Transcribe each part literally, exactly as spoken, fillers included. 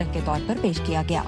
के तौर पर पेश किया गया।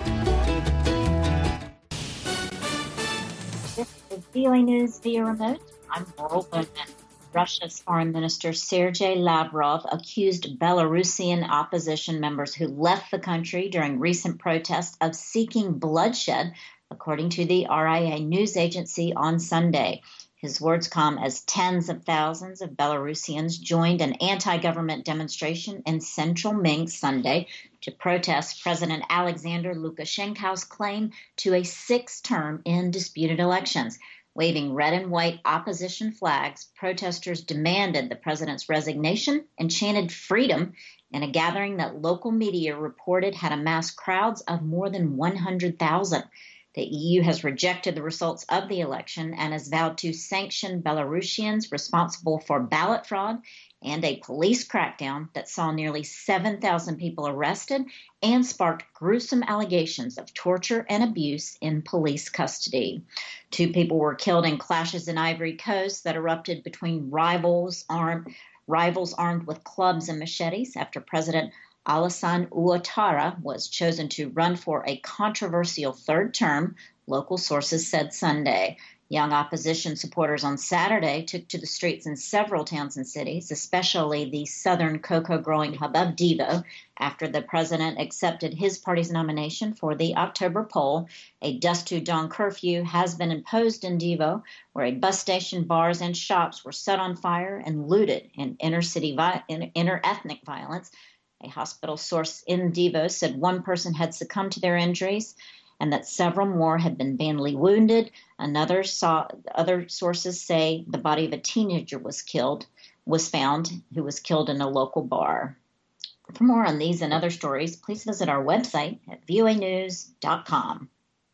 This is V O A News via remote. I'm Laurel Bowman. Russia's Foreign Minister Sergei Lavrov accused Belarusian opposition members who left the country during recent protests of seeking bloodshed, according to the R I A news agency on Sunday. His words come as tens of thousands of Belarusians joined an anti-government demonstration in central Minsk Sunday to protest President Alexander Lukashenko's claim to a sixth term in disputed elections. Waving red and white opposition flags, protesters demanded the president's resignation and chanted freedom in a gathering that local media reported had amassed crowds of more than one hundred thousand. The E U has rejected the results of the election and has vowed to sanction Belarusians responsible for ballot fraud and a police crackdown that saw nearly seven thousand people arrested and sparked gruesome allegations of torture and abuse in police custody. Two people were killed in clashes in Ivory Coast that erupted between rivals armed, rivals armed with clubs and machetes after President Alassane Ouattara was chosen to run for a controversial third term, local sources said Sunday. Young opposition supporters on Saturday took to the streets in several towns and cities, especially the southern cocoa-growing hub of Devo, after the president accepted his party's nomination for the October poll. A dusk-to-dawn curfew has been imposed in Devo, where a bus station, bars, and shops were set on fire and looted in inter-city vi- in inter-ethnic violence. A hospital source in Devo said one person had succumbed to their injuries and that several more had been badly wounded. Another saw, other sources say the body of a teenager was killed, was found, who was killed in a local bar. For more on these and other stories, please visit our website at V O A news dot com.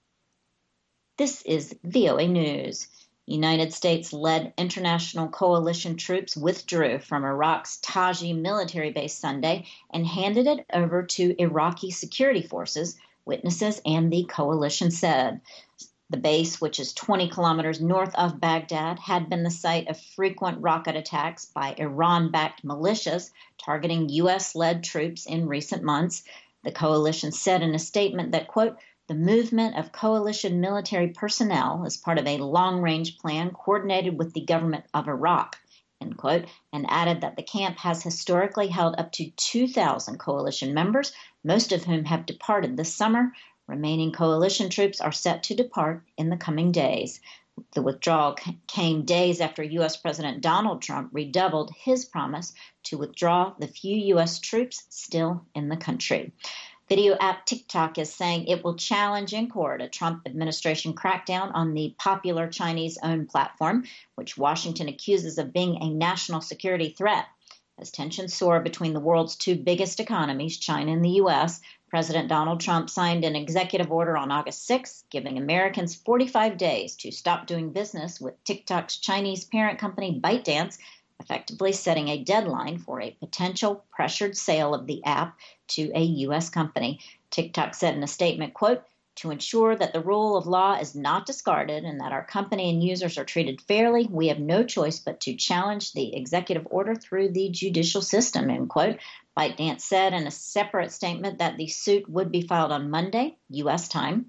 This is V O A News. United States-led international coalition troops withdrew from Iraq's Taji military base Sunday and handed it over to Iraqi security forces, witnesses and the coalition said. The base, which is twenty kilometers north of Baghdad, had been the site of frequent rocket attacks by Iran-backed militias targeting U S-led troops in recent months. The coalition said in a statement that, quote, the movement of coalition military personnel is part of a long-range plan coordinated with the government of Iraq, end quote, and added that the camp has historically held up to two thousand coalition members, most of whom have departed this summer. Remaining coalition troops are set to depart in the coming days. The withdrawal came days after U S. President Donald Trump redoubled his promise to withdraw the few U S troops still in the country. Video app TikTok is saying it will challenge in court a Trump administration crackdown on the popular Chinese-owned platform, which Washington accuses of being a national security threat. As tensions soar between the world's two biggest economies, China and the U S, President Donald Trump signed an executive order on August sixth, giving Americans forty-five days to stop doing business with TikTok's Chinese parent company ByteDance, effectively setting a deadline for a potential pressured sale of the app to a U S company. TikTok said in a statement, quote, to ensure that the rule of law is not discarded and that our company and users are treated fairly, we have no choice but to challenge the executive order through the judicial system, end quote. ByteDance said in a separate statement that the suit would be filed on Monday, U S time.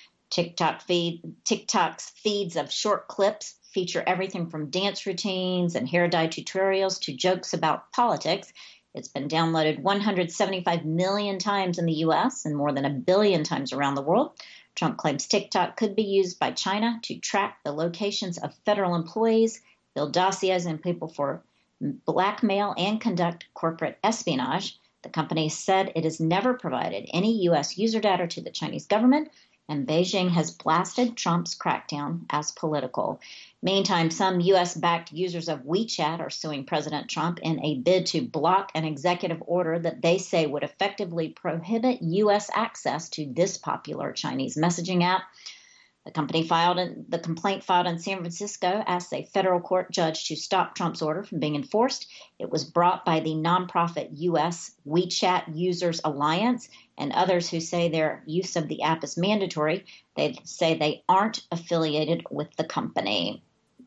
TikTok feed, TikTok's feeds of short clips feature everything from dance routines and hair dye tutorials to jokes about politics. It's been downloaded one hundred seventy-five million times in the U S and more than a billion times around the world. Trump claims TikTok could be used by China to track the locations of federal employees, build dossiers on people for blackmail, and conduct corporate espionage. The company said it has never provided any U S user data to the Chinese government, and Beijing has blasted Trump's crackdown as political. Meantime, some U S-backed users of WeChat are suing President Trump in a bid to block an executive order that they say would effectively prohibit U S access to this popular Chinese messaging app. The company filed in, the complaint filed in San Francisco asked a federal court judge to stop Trump's order from being enforced. It was brought by the nonprofit U S WeChat Users Alliance and others who say their use of the app is mandatory. They say they aren't affiliated with the company.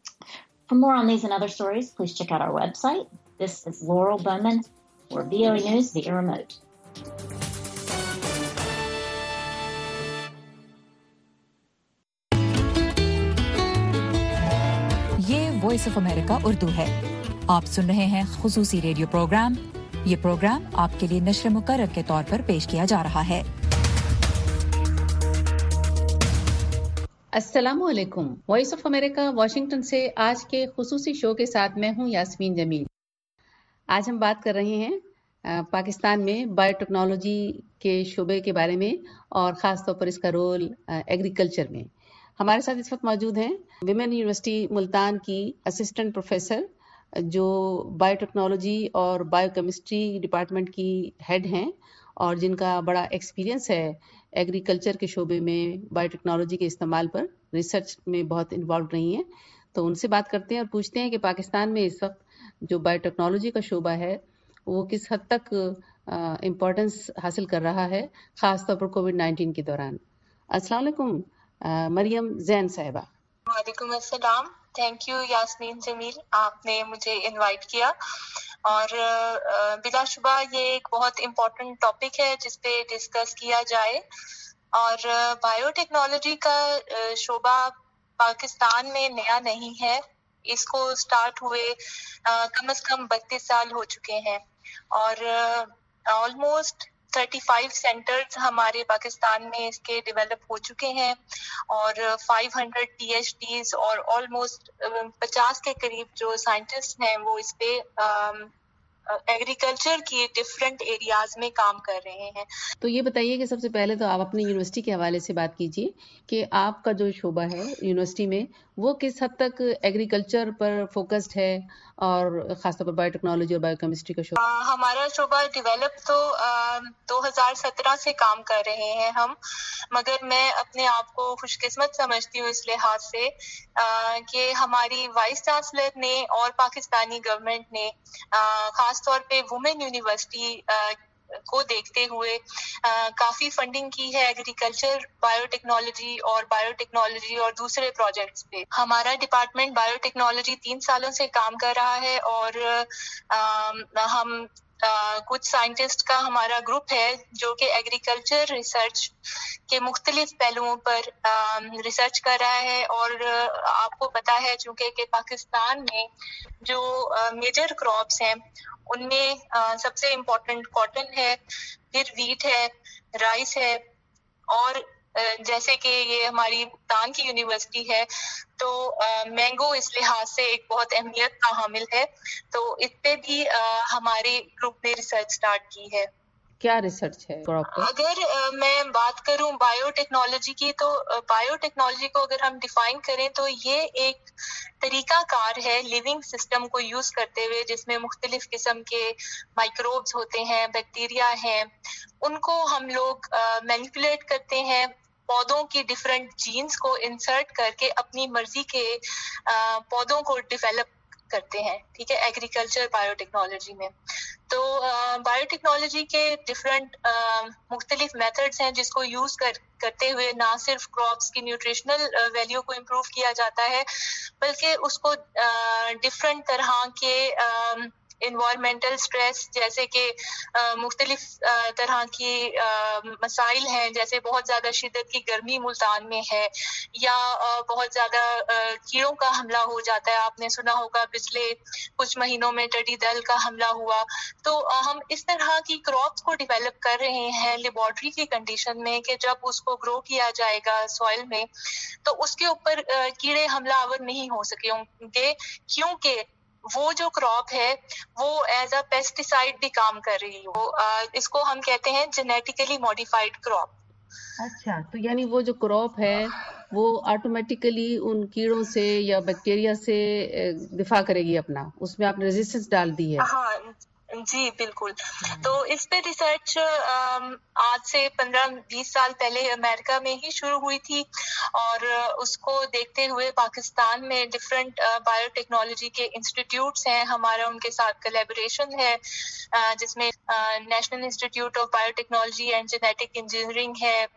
For more on these and other stories, please check out our website. This is Laurel Bowman for V O A News via remote. Voice of America Urdu है। आप सुन रहे हैं खुसूसी radio programme. ये programme आपके लिए नश्र मुकर्रर के तौर पर पेश किया जा रहा है। अस्सलामु अलैकुम। वॉइस ऑफ अमेरिका वाशिंगटन से आज के खुसूसी शो के साथ मैं हूं यास्मीन जमील। आज हम बात कर रहे हैं पाकिस्तान में बायोटेक्नोलॉजी के शोबे के बारे में और ख़ास तौर पर इसका रोल एग्रीकल्चर में। हमारे साथ इस वक्त मौजूद हैं विमेन यूनिवर्सिटी मुल्तान की असिस्टेंट प्रोफेसर जो बायोटेक्नोलॉजी और बायोकेमिस्ट्री डिपार्टमेंट की हेड हैं और जिनका बड़ा एक्सपीरियंस है एग्रीकल्चर के शोबे में बायोटेक्नोलॉजी के इस्तेमाल पर, रिसर्च में बहुत इन्वॉल्व रही हैं। तो उनसे बात करते हैं और पूछते हैं कि पाकिस्तान में इस वक्त जो बायोटेक्नोलॉजी का शोबा है वो किस हद तक इम्पोर्टेंस हासिल कर रहा है, ख़ास तौर पर कोविड नाइन्टीन के दौरान। अस्सलाम वालेकुम मरियम जैन साहिबा। वालेकुम अस्सलाम। थैंक यू यास्मीन जमील, आपने मुझे इनवाइट किया और बिलाशुबा ये एक बहुत इम्पोर्टेंट टॉपिक है जिस पे डिस्कस किया जाए। और बायोटेक्नोलॉजी का शोबा पाकिस्तान में नया नहीं है, इसको स्टार्ट हुए कम से कम बत्तीस साल हो चुके हैं और ऑलमोस्ट पैंतीस सेंटर्स हमारे पाकिस्तान में इसके डेवलप हो चुके हैं और पाँच सौ पीएचडीज और ऑलमोस्ट पचास के करीब जो साइंटिस्ट हैं वो इस पे एग्रीकल्चर की डिफरेंट एरियाज में काम कर रहे हैं। तो ये बताइए कि सबसे पहले तो आप अपनी यूनिवर्सिटी के हवाले से बात कीजिए कि आपका जो शोबा है यूनिवर्सिटी में वो किस हद तक एग्रीकल्चर पर फोकस्ड है और खासतौर पर बायोटेक्नोलॉजी और बायोकेमिस्ट्री का शोबा। हमारा शोबा डेवलप तो आ, दो हज़ार सत्रह से काम कर रहे हैं हम, मगर मैं अपने आप को खुशकिस्मत समझती हूँ इस लिहाज से कि हमारी वाइस चांसलर ने और पाकिस्तानी गवर्नमेंट ने खास तौर पे वुमेन यूनिवर्सिटी को देखते हुए आ, काफी फंडिंग की है एग्रीकल्चर, बायोटेक्नोलॉजी और बायोटेक्नोलॉजी और दूसरे प्रोजेक्ट्स पे। हमारा डिपार्टमेंट बायोटेक्नोलॉजी तीन सालों से काम कर रहा है और आ, हम आ, कुछ साइंटिस्ट का हमारा ग्रुप है जो कि एग्रीकल्चर रिसर्च के मुख्तलिफ पहलुओं पर आ, रिसर्च कर रहा है। और आपको पता है चूंकि कि पाकिस्तान में जो मेजर क्रॉप्स हैं उनमें आ, सबसे इम्पोर्टेंट कॉटन है, फिर वीट है, राइस है और आ, जैसे कि ये हमारी मुल्तान की यूनिवर्सिटी है तो मैंगो इस लिहाज से एक बहुत अहमियत का हामिल है। तो इस पे भी आ, हमारे ग्रुप ने रिसर्च स्टार्ट की है। क्या रिसर्च है क्रॉप पे? अगर आ, मैं बात करूं बायोटेक्नोलॉजी की तो बायोटेक्नोलॉजी को अगर हम डिफाइन करें तो ये एक तरीका कार है लिविंग सिस्टम को यूज करते हुए जिसमें मुख्तलिफ किस्म के माइक्रोब्स होते हैं, बैक्टीरिया हैं, उनको हम लोग मैनिपुलेट करते हैं, पौधों की डिफरेंट जीन्स को इंसर्ट करके अपनी मर्जी के पौधों को डेवलप करते हैं। ठीक है, एग्रीकल्चर बायोटेक्नोलॉजी में तो बायोटेक्नोलॉजी के डिफरेंट मुख्तलिफ मेथड्स हैं जिसको यूज कर करते हुए ना सिर्फ क्रॉप्स की न्यूट्रिशनल वैल्यू को इम्प्रूव किया जाता है बल्कि उसको डिफरेंट तरह के इन्वायरमेंटल स्ट्रेस जैसे कि मुख्तलिफ तरह की मसाइल हैं, जैसे बहुत ज़्यादा शिद्दत की गर्मी मुल्तान में है या आ, बहुत ज़्यादा कीड़ों का हमला हो जाता है। आपने सुना होगा पिछले कुछ महीनों में टिड्डी दल का हमला हुआ। तो आ, हम इस तरह की क्रॉप्स को डेवलप कर रहे हैं लेबोरेटरी की कंडीशन में कि जब उसको ग्रो किया जाएगा सॉइल में तो उसके ऊपर कीड़े हमलावर नहीं हो सकेंगे क्योंकि वो जो क्रॉप है वो एज अ पेस्टिसाइड भी काम कर रही हो। इसको हम कहते हैं जेनेटिकली मॉडिफाइड क्रॉप। अच्छा, तो यानी वो जो क्रॉप है वो ऑटोमेटिकली उन कीड़ों से या बैक्टीरिया से दिफा करेगी अपना, उसमें आपने रेजिस्टेंस डाल दी है। हाँ जी बिल्कुल। तो इस पे रिसर्च आज से पंद्रह बीस साल पहले अमेरिका में ही शुरू हुई थी और उसको देखते हुए पाकिस्तान में डिफरेंट बायोटेक्नोलॉजी के इंस्टीट्यूट्स हैं, हमारा उनके साथ कोलैबोरेशन है जिसमें national institute of biotechnology and genetic engineering है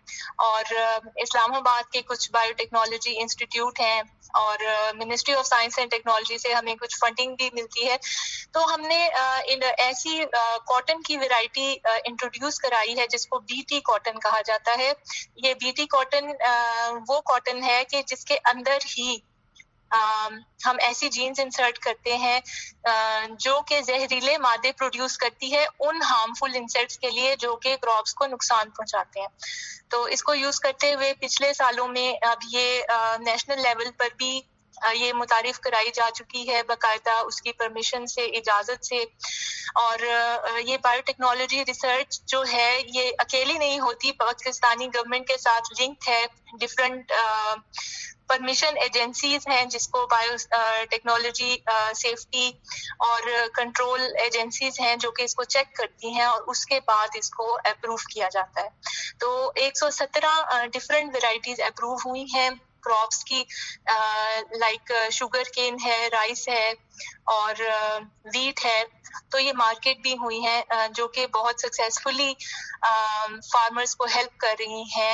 और इस्लामाबाद के कुछ बायोटेक्नोलॉजी इंस्टीट्यूट हैं और ministry of science and technology से हमें कुछ फंडिंग भी मिलती है। तो हमने इन ऐसी कॉटन की वैरायटी इंट्रोड्यूस कराई है जिसको बीटी कॉटन कहा जाता है। ये बीटी कॉटन वो कॉटन है कि जिसके अंदर ही ہم ایسی جینز انسرٹ کرتے ہیں جو کہ زہریلے مادے پروڈیوس کرتی ہے ان ہارمفل انسیکٹس کے لیے جو کہ کراپس کو نقصان پہنچاتے ہیں. تو اس کو یوز کرتے ہوئے پچھلے سالوں میں اب یہ نیشنل لیول پر بھی یہ متعارف کرائی جا چکی ہے باقاعدہ اس کی پرمیشن سے، اجازت سے. اور یہ بایو ٹیکنالوجی ریسرچ جو ہے یہ اکیلی نہیں ہوتی، پاکستانی گورنمنٹ کے ساتھ لنکڈ ہے. ڈفرینٹ پرمیشن ایجنسیز ہیں جس کو بایو ٹیکنالوجی سیفٹی اور کنٹرول ایجنسیز ہیں جو کہ اس کو چیک کرتی ہیں اور اس کے بعد اس کو اپروو کیا جاتا ہے. تو ایک سو سترہ ڈفرینٹ ویرائٹیز اپروو ہوئی ہیں کراپس کی، لائک شوگر کین ہے، رائس ہے اور ویٹ ہے. تو یہ مارکیٹ بھی ہوئی ہیں جو کہ بہت سکسیسفلی فارمرز کو ہیلپ کر رہی ہیں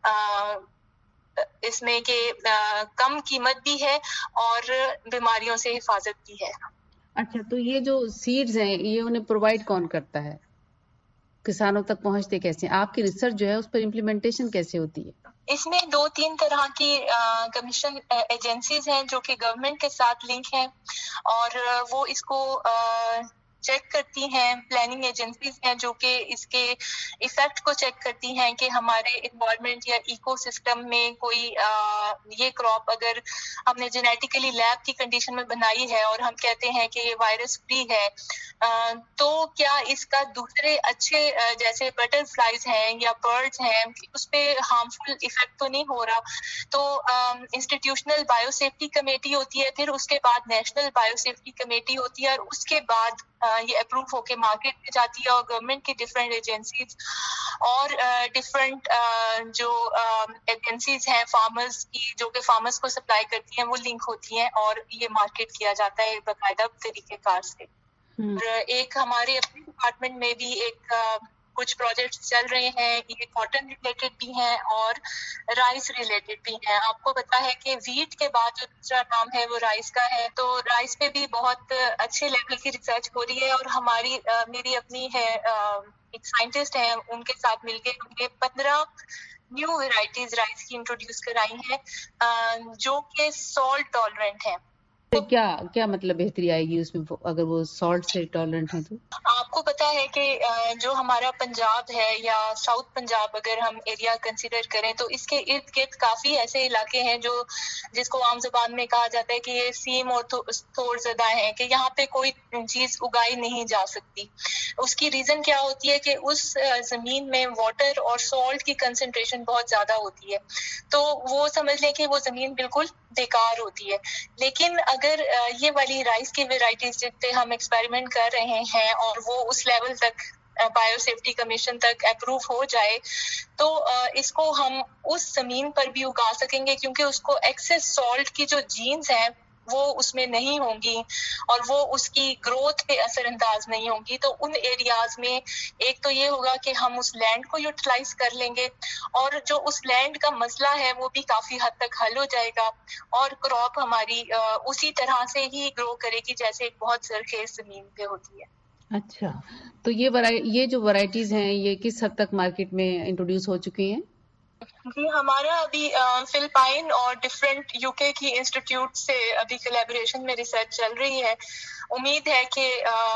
اس میں کہ کم قیمت بھی ہے اور بیماریوں سے حفاظت بھی ہے. اچھا، تو یہ جو سیڈز ہیں یہ انہیں پرووائڈ کون کرتا ہے؟ کسانوں تک پہنچتے کیسے؟ آپ کی ریسرچ جو ہے اس پر امپلیمنٹیشن کیسے ہوتی ہے؟ اس میں دو تین طرح کی کمیشن ایجنسیز ہیں جو کہ گورنمنٹ کے ساتھ لنک ہیں اور وہ اس کو چیک کرتی ہیں. پلاننگ ایجنسیز ہیں جو کہ اس کے ایفیکٹ کو چیک کرتی ہیں کہ ہمارے انوائرمنٹ یا ایکو سسٹم میں کوئی یہ کراپ اگر ہم نے جینیٹیکلی لیب کی کنڈیشن میں بنائی ہے اور ہم کہتے ہیں کہ یہ وائرس فری ہے، تو کیا اس کا دوسرے اچھے جیسے بٹر فلائز ہیں یا برڈز ہیں اس پہ ہارمفل ایفیکٹ تو نہیں ہو رہا. تو انسٹیٹیوشنل بایو سیفٹی کمیٹی ہوتی ہے، پھر اس کے بعد نیشنل بایو سیفٹی کمیٹی ہوتی ہے اور اس کے بعد یہ اپروو ہو کے مارکیٹ میں جاتی ہے اور گورنمنٹ کی ڈفرینٹ ایجنسیز اور ڈفرینٹ جو ایجنسیز ہیں فارمرز کی جو کہ فارمرز کو سپلائی کرتی ہیں وہ لنک ہوتی ہیں اور یہ مارکیٹ کیا جاتا ہے باقاعدہ طریقہ کار سے. اور ایک ہمارے اپنے ڈپارٹمنٹ میں بھی ایک کچھ پروجیکٹس چل رہے ہیں، یہ کاٹن ریلیٹڈ بھی ہیں اور رائس ریلیٹڈ بھی ہیں. آپ کو پتا ہے کہ ویٹ کے بعد جو دوسرا نام ہے وہ رائس کا ہے، تو رائس پہ بھی بہت اچھے لیول کی ریسرچ ہو رہی ہے اور ہماری میری اپنی ہے ایک سائنٹسٹ ہیں، ان کے ساتھ مل کے ہم نے پندرہ نیو ویرائٹیز رائس کی انٹروڈیوس کرائی ہیں جو کہ سالٹ ٹالرنٹ ہیں. کیا کیا مطلب بہتری آئے گی اس میں اگر وہ سالٹ سے ٹالرنٹ ہیں تو؟ آپ کو پتا ہے کہ جو ہمارا پنجاب ہے یا ساؤتھ پنجاب اگر ہم ایریا کنسیڈر کریں تو اس کے ارد گرد کافی ایسے علاقے ہیں جو جس کو عام زبان میں کہا جاتا ہے کہ یہ سیم اور تھوڑ زدہ ہیں کہ یہاں پہ کوئی چیز اگائی نہیں جا سکتی. اس کی ریزن کیا ہوتی ہے کہ اس زمین میں واٹر اور سالٹ کی کنسنٹریشن بہت زیادہ ہوتی ہے، تو وہ سمجھ لیں کہ وہ زمین بالکل بیکار ہوتی ہے. لیکن اگر یہ والی رائس کی ویرائٹیز جن پہ ہم ایکسپیریمنٹ کر رہے ہیں اور وہ اس لیول تک بایو سیفٹی کمیشن تک اپروو ہو جائے تو اس کو ہم اس زمین پر بھی اگا سکیں گے کیونکہ اس کو ایکسس سالٹ کی جو جینز ہیں وہ اس میں نہیں ہوں گی اور وہ اس کی گروتھ پہ اثر انداز نہیں ہوں گی. تو ان ایریاز میں ایک تو یہ ہوگا کہ ہم اس لینڈ کو یوٹیلائز کر لیں گے اور جو اس لینڈ کا مسئلہ ہے وہ بھی کافی حد تک حل ہو جائے گا اور کراپ ہماری اسی طرح سے ہی گرو کرے گی جیسے ایک بہت زرخیز زمین پہ ہوتی ہے. اچھا، تو یہ یہ جو ورائٹیز ہیں یہ کس حد تک مارکیٹ میں انٹروڈیوس ہو چکی ہیں؟ جی ہمارا ابھی فلپائن اور ڈفرینٹ یو کے کی انسٹیٹیوٹ سے ابھی کولیبوریشن میں ریسرچ چل رہی ہے. امید ہے کہ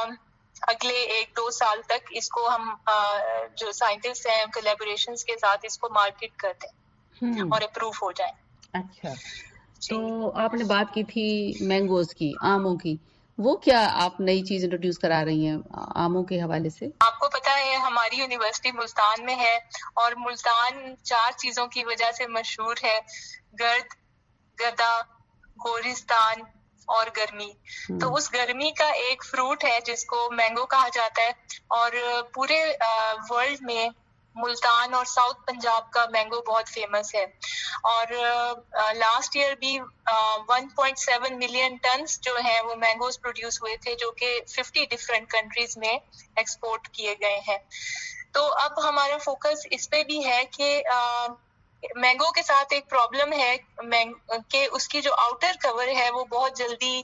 اگلے ایک دو سال تک اس کو ہم جو سائنٹسٹ ہیں کولیبوریشنز کے ساتھ اس کو مارکیٹ کر دیں اور اپروو ہو جائیں. اچھا، تو آپ نے بات کی تھی مینگوز کی، آموں کی، وہ کیا آپ نئی چیز انٹروڈیوس کرا رہی ہیں آموں کے حوالے سے؟ آپ کو پتا ہے ہماری یونیورسٹی ملتان میں ہے اور ملتان چار چیزوں کی وجہ سے مشہور ہے، گرد، گدا، گورستان اور گرمی. تو اس گرمی کا ایک فروٹ ہے جس کو مینگو کہا جاتا ہے اور پورے ورلڈ میں ملتان اور ساؤتھ پنجاب کا مینگو بہت فیمس ہے. اور لاسٹ ایئر بھی one point seven million tons جو ہیں وہ مینگوز پروڈیوس ہوئے تھے جو کہ ففٹی ڈفرینٹ کنٹریز میں ایکسپورٹ کیے گئے ہیں. تو اب ہمارا فوکس اس پہ بھی ہے کہ مینگو کے ساتھ ایک پرابلم ہے کہ اس کی جو آؤٹر کور ہے وہ بہت جلدی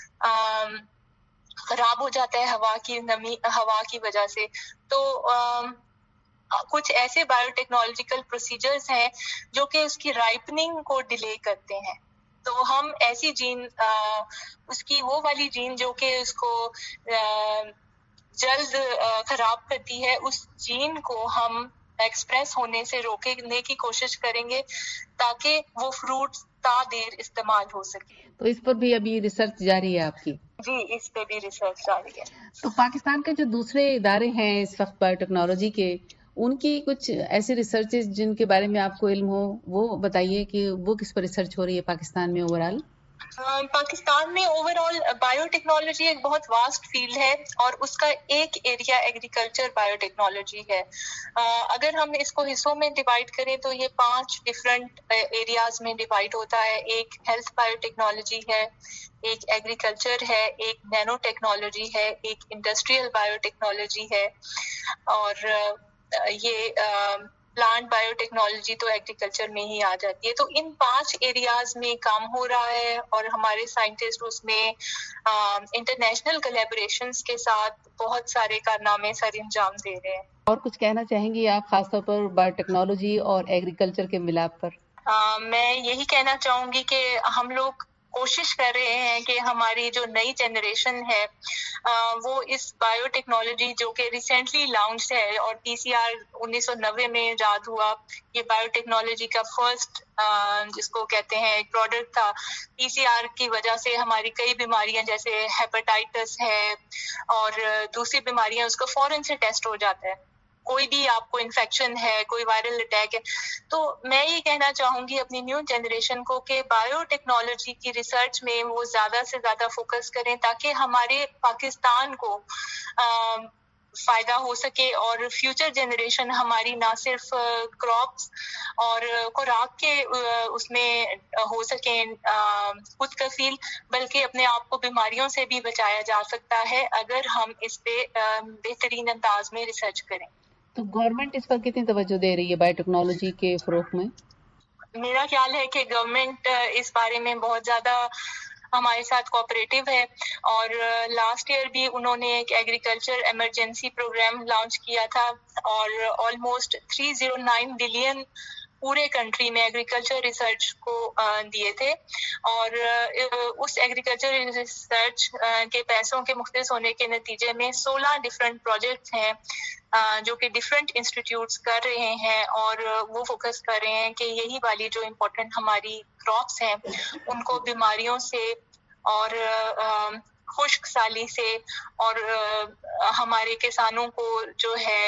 خراب ہو جاتا ہے ہوا کی نمی ہوا کی وجہ سے. تو کچھ ایسے بایو ٹیکنالوجیکل پروسیجرز ہیں جو کہ اس کی رائپننگ کو ڈیلے کرتے ہیں. تو ہم ایسی جین اس کی وہ والی جین جو کہ اس کو جلد خراب کرتی ہے، اس جین کو ہم ایکسپریس ہونے سے روکنے کی کوشش کریں گے تاکہ وہ فروٹ تا دیر استعمال ہو سکے. تو اس پر بھی ابھی ریسرچ جاری ہے آپ کی؟ جی، اس پہ بھی ریسرچ جاری ہے. تو پاکستان کے جو دوسرے ادارے ہیں اس وقت بایو ٹیکنالوجی کے، ان کی کچھ ایسی ریسرچز جن کے بارے میں آپ کو علم ہو وہ بتائیے کہ وہ کس پر ریسرچ ہو رہی ہے پاکستان میں اوور آل؟ پاکستان میں اوور آل بایو ٹیکنالوجی ایک بہت واسٹ فیلڈ ہے اور اس کا ایک ایریا ایگریکلچر بایو ٹیکنالوجی ہے. اگر ہم اس کو حصوں میں ڈیوائڈ کریں تو یہ پانچ ڈفرینٹ ایریاز میں ڈیوائڈ ہوتا ہے. ایک ہیلتھ بایو ٹیکنالوجی ہے، ایک ایگریکلچر ہے، ایک نینو ٹیکنالوجی ہے، ایک انڈسٹریل بایو ٹیکنالوجی ہے، اور یہ پلانٹ بایو ٹیکنالوجی تو ایگریکلچر میں ہی آ جاتی ہے. تو ان پانچ ایریاز میں کام ہو رہا ہے اور ہمارے سائنٹسٹ اس میں انٹرنیشنل کولیبوریشنز کے ساتھ بہت سارے کارنامے سر انجام دے رہے ہیں. اور کچھ کہنا چاہیں گی آپ خاص طور پر بایو ٹیکنالوجی اور ایگریکلچر کے ملاپ پر؟ آ, میں یہی کہنا چاہوں گی کہ ہم لوگ کوشش کر رہے ہیں کہ ہماری جو نئی جنریشن ہے وہ اس بایو ٹیکنالوجی جو کہ ریسنٹلی لانچ ہے اور پی سی آر انیس سو نوے میں ایجاد ہوا، یہ بایو ٹیکنالوجی کا فرسٹ جس کو کہتے ہیں ایک پروڈکٹ تھا. پی سی آر کی وجہ سے ہماری کئی بیماریاں جیسے ہیپاٹائٹس ہے اور دوسری بیماریاں اس کو فوراً سے ٹیسٹ ہو جاتا ہے. کوئی بھی آپ کو انفیکشن ہے، کوئی وائرل اٹیک ہے. تو میں یہ کہنا چاہوں گی اپنی نیو جنریشن کو کہ بایو ٹیکنالوجی کی ریسرچ میں وہ زیادہ سے زیادہ فوکس کریں تاکہ ہمارے پاکستان کو فائدہ ہو سکے اور فیوچر جنریشن ہماری نہ صرف کراپس اور خوراک کے اس میں ہو سکیں خود کفیل، بلکہ اپنے آپ کو بیماریوں سے بھی بچایا جا سکتا ہے اگر ہم اس پہ بہترین انداز میں ریسرچ کریں. تو گورنمنٹ اس پر کتنی توجہ دے رہی ہے بایو ٹیکنالوجی کے فروغ میں؟ میرا خیال ہے کہ گورنمنٹ اس بارے میں بہت زیادہ ہمارے ساتھ کوآپریٹو ہے اور لاسٹ ایئر بھی انہوں نے ایک ایگریکلچر ایمرجنسی پروگرام لانچ کیا تھا اور almost three zero nine billion پورے کنٹری میں ایگریکلچر ریسرچ کو دیے تھے. اور اس ایگریکلچر ریسرچ کے پیسوں کے مختص ہونے کے نتیجے میں سولہ ڈفرینٹ پروجیکٹس ہیں جو کہ ڈفرینٹ انسٹیٹیوٹس کر رہے ہیں اور وہ فوکس کر رہے ہیں کہ یہی والی جو امپورٹنٹ ہماری کراپس ہیں ان کو بیماریوں سے اور خشک سالی سے اور ہمارے کسانوں کو جو ہے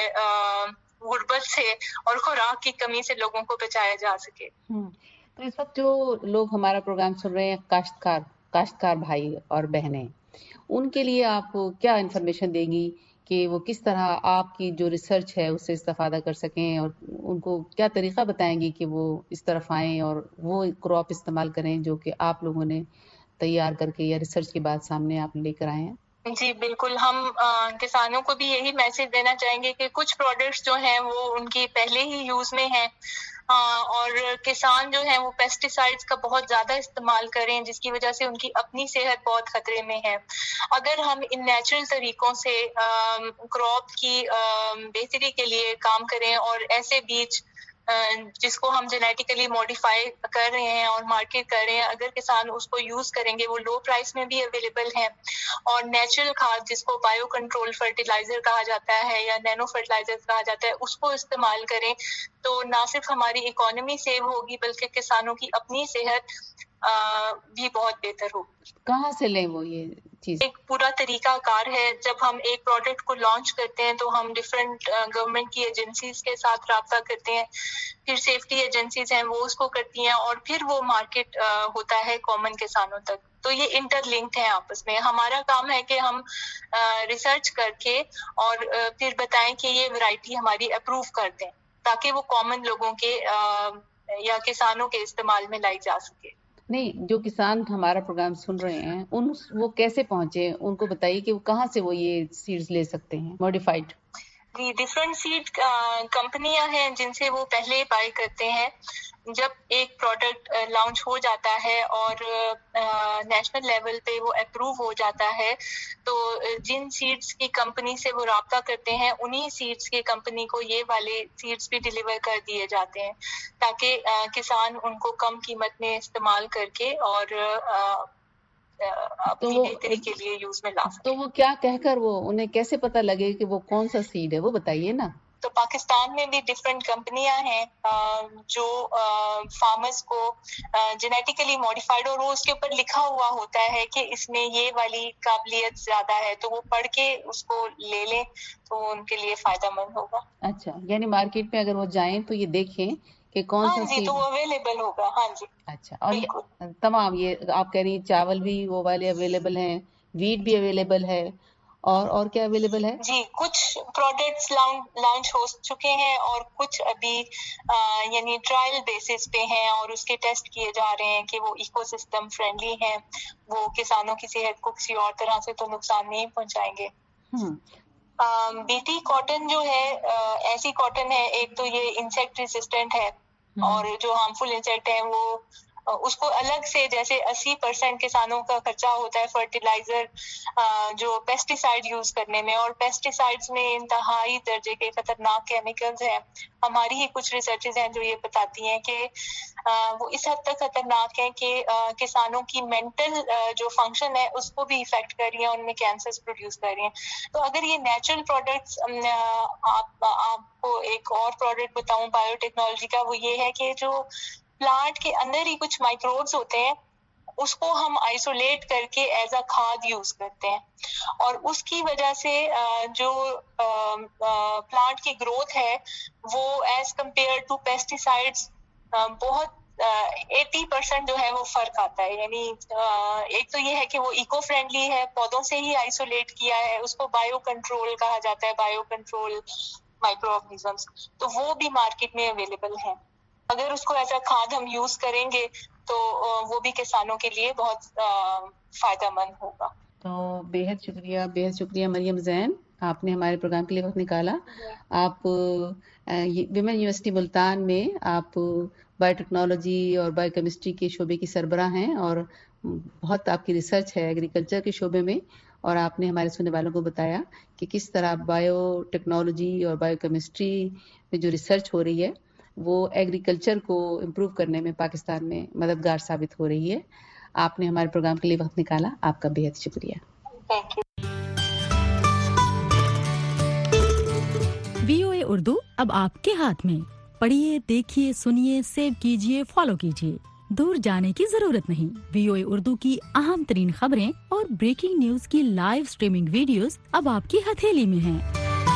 غربت سے اور خوراک کی کمی سے لوگوں کو بچایا جا سکے. تو اس وقت جو لوگ ہمارا پروگرام سن رہے ہیں کاشتکار کاشتکار بھائی اور بہنیں، ان کے لیے آپ کیا انفارمیشن دیں گی کہ وہ کس طرح آپ کی جو ریسرچ ہے اس سے استفادہ کر سکیں، اور ان کو کیا طریقہ بتائیں گی کہ وہ اس طرف آئیں اور وہ کراپ استعمال کریں جو کہ آپ لوگوں نے تیار کر کے یا ریسرچ کے بعد سامنے آپ لے کر آئے ہیں؟ جی بالکل، ہم کسانوں کو بھی یہی میسج دینا چاہیں گے کہ کچھ پروڈکٹس جو ہیں وہ ان کی پہلے ہی یوز میں ہیں اور کسان جو ہیں وہ پیسٹی سائڈس کا بہت زیادہ استعمال کریں جس کی وجہ سے ان کی اپنی صحت بہت خطرے میں ہے. اگر ہم ان نیچرل طریقوں سے کراپ کی بہتری کے لیے کام کریں اور ایسے بیج جس کو ہم جینیٹیکلی موڈیفائی کر رہے ہیں اور مارکیٹ کر رہے ہیں، اگر کسان اس کو یوز کریں گے وہ لو پرائس میں بھی اویلیبل ہیں. اور نیچرل کھاد جس کو بایو کنٹرول فرٹیلائزر کہا جاتا ہے یا نینو فرٹیلائزر کہا جاتا ہے اس کو استعمال کریں تو نہ صرف ہماری اکانومی سیو ہوگی بلکہ کسانوں کی اپنی صحت بھی بہت بہتر ہوگی. کہاں سے لیں وہ یہ چیز؟ ایک پورا طریقہ کار ہے. جب ہم ایک پروڈکٹ کو لانچ کرتے ہیں تو ہم ڈفرینٹ گورنمنٹ کی ایجنسیز کے ساتھ رابطہ کرتے ہیں، پھر سیفٹی ایجنسیز ہیں وہ اس کو کرتی ہیں اور پھر وہ مارکیٹ ہوتا ہے کامن کسانوں تک. تو یہ انٹر لنکڈ ہیں آپس میں. ہمارا کام ہے کہ ہم ریسرچ کر کے اور پھر بتائیں کہ یہ ورائٹی ہماری اپروو کر دیں تاکہ وہ کامن لوگوں کے یا کسانوں کے استعمال میں لائی جا سکے. نہیں، جو کسان ہمارا پروگرام سن رہے ہیں ان وہ کیسے پہنچے، ان کو بتائیے کہ وہ کہاں سے وہ یہ سیڈز لے سکتے ہیں موڈیفائڈ. جی ڈفرینٹ سیڈ کمپنیاں ہیں جن سے وہ پہلے بائی کرتے ہیں. جب ایک پروڈکٹ لانچ ہو جاتا ہے اور نیشنل لیول پہ وہ اپروو ہو جاتا ہے تو جن سیڈز کی کمپنی سے وہ رابطہ کرتے ہیں انہی سیڈز کی کمپنی کو یہ والے سیڈز بھی ڈیلیور کر دیے جاتے ہیں. تاکہ کسان ان کو کم قیمت میں استعمال کر کے اور اپنی بہتری کے لیے یوز میں لا سکیں. تو وہ کیا کہہ کر وہ انہیں کیسے پتہ لگے کہ وہ کون سا سیڈ ہے، وہ بتائیے نا. تو پاکستان میں بھی ڈفرینٹ کمپنیاں ہیں جو فارمرز کو جینیٹیکلی ماڈیفائڈ، اور وہ اس کے اوپر لکھا ہوا ہوتا ہے کہ اس میں یہ والی قابلیت زیادہ ہے، تو وہ پڑھ کے اس کو لے لیں تو ان کے لیے فائدہ مند ہوگا. اچھا، یعنی مارکیٹ میں اگر وہ جائیں تو یہ دیکھیں کہ کون سا ہاں جی، تو وہ اویلیبل ہوگا. ہاں جی. اچھا، اور یہ تمام یہ آپ کہہ رہی ہیں چاول بھی وہ والے اویلیبل ہیں، ویٹ بھی اویلیبل ہے، اور اور کیا اویلیبل ہے؟ جی، کچھ پروڈکٹس لانچ ہو چکے ہیں اور کچھ ابھی یعنی ٹرائل بیسس پہ ہیں اور اس کے ٹیسٹ کیے جا رہے ہیں کہ وہ ایکو سسٹم فرینڈلی ہیں، وہ کسانوں کی صحت کو کسی اور طرح سے تو نقصان نہیں پہنچائیں گے. بی ٹی کاٹن جو ہے ایسی کاٹن ہے، ایک تو یہ انسیکٹ ریزسٹنٹ ہے، اور جو ہارمفل انسیکٹ ہیں وہ اس کو الگ سے، جیسے اسی پرسینٹ کسانوں کا خرچہ ہوتا ہے فرٹیلائزر جو پیسٹی سائڈ یوز کرنے میں، اور پیسٹی سائڈس میں انتہائی درجے کے خطرناک کیمیکلز ہیں. ہماری ہی کچھ ریسرچز ہیں جو یہ بتاتی ہیں کہ وہ اس حد تک خطرناک ہیں کہ کسانوں کی مینٹل جو فنکشن ہے اس کو بھی افیکٹ کر رہی ہیں، ان میں کینسرز پروڈیوس کر رہی ہیں. تو اگر یہ نیچرل پروڈکٹس، آپ آپ کو ایک اور پروڈکٹ بتاؤں بایو ٹیکنالوجی کا، وہ یہ ہے کہ جو پلانٹ کے اندر ہی کچھ مائکروبس ہوتے ہیں اس کو ہم آئسولیٹ کر کے ایز اے کھاد یوز کرتے ہیں، اور اس کی وجہ سے جو پلانٹ کی گروتھ ہے وہ as compared to pesticides بہت ایٹی پرسینٹ جو ہے وہ فرق آتا ہے. یعنی ایک تو یہ ہے کہ وہ ایکو فرینڈلی ہے، پودوں سے ہی آئسولیٹ کیا ہے، اس کو بایو کنٹرول کہا جاتا ہے، بایو کنٹرول مائکرو آرگنزمس، تو وہ بھی مارکیٹ میں اویلیبل ہیں. اگر اس کو ایسا کھاد ہم یوز کریں گے تو وہ بھی کسانوں کے لیے بہت فائدہ مند ہوگا. تو بےحد شکریہ بےحد شکریہ مریم زین، آپ نے ہمارے پروگرام کے لیے وقت نکالا. آپ ویمن یونیورسٹی ملتان میں آپ بایو ٹیکنالوجی اور بایو کیمسٹری کے شعبے کی سربراہ ہیں، اور بہت آپ کی ریسرچ ہے ایگریکلچر کے شعبے میں، اور آپ نے ہمارے سننے والوں کو بتایا کہ کس طرح بایو ٹیکنالوجی اور بایو کیمسٹری میں جو ریسرچ ہو رہی ہے وہ ایگریکلچر کو امپروو کرنے میں پاکستان میں مددگار ثابت ہو رہی ہے. آپ نے ہمارے پروگرام کے لیے وقت نکالا، آپ کا بے حد شکریہ. وی او اے اردو اب آپ کے ہاتھ میں. پڑھیے، دیکھیے، سنیے، سیو کیجیے، فالو کیجیے. دور جانے کی ضرورت نہیں. وی او اے اردو کی اہم ترین خبریں اور بریکنگ نیوز کی لائیو سٹریمنگ ویڈیوز اب آپ کی ہتھیلی میں ہیں.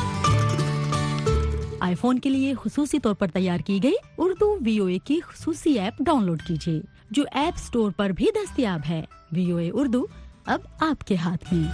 آئی فون کے لیے خصوصی طور پر تیار کی گئی اردو وی او اے کی خصوصی ایپ ڈاؤن لوڈ کیجیے، جو ایپ سٹور پر بھی دستیاب ہے. وی او اے اردو اب آپ کے ہاتھ میں.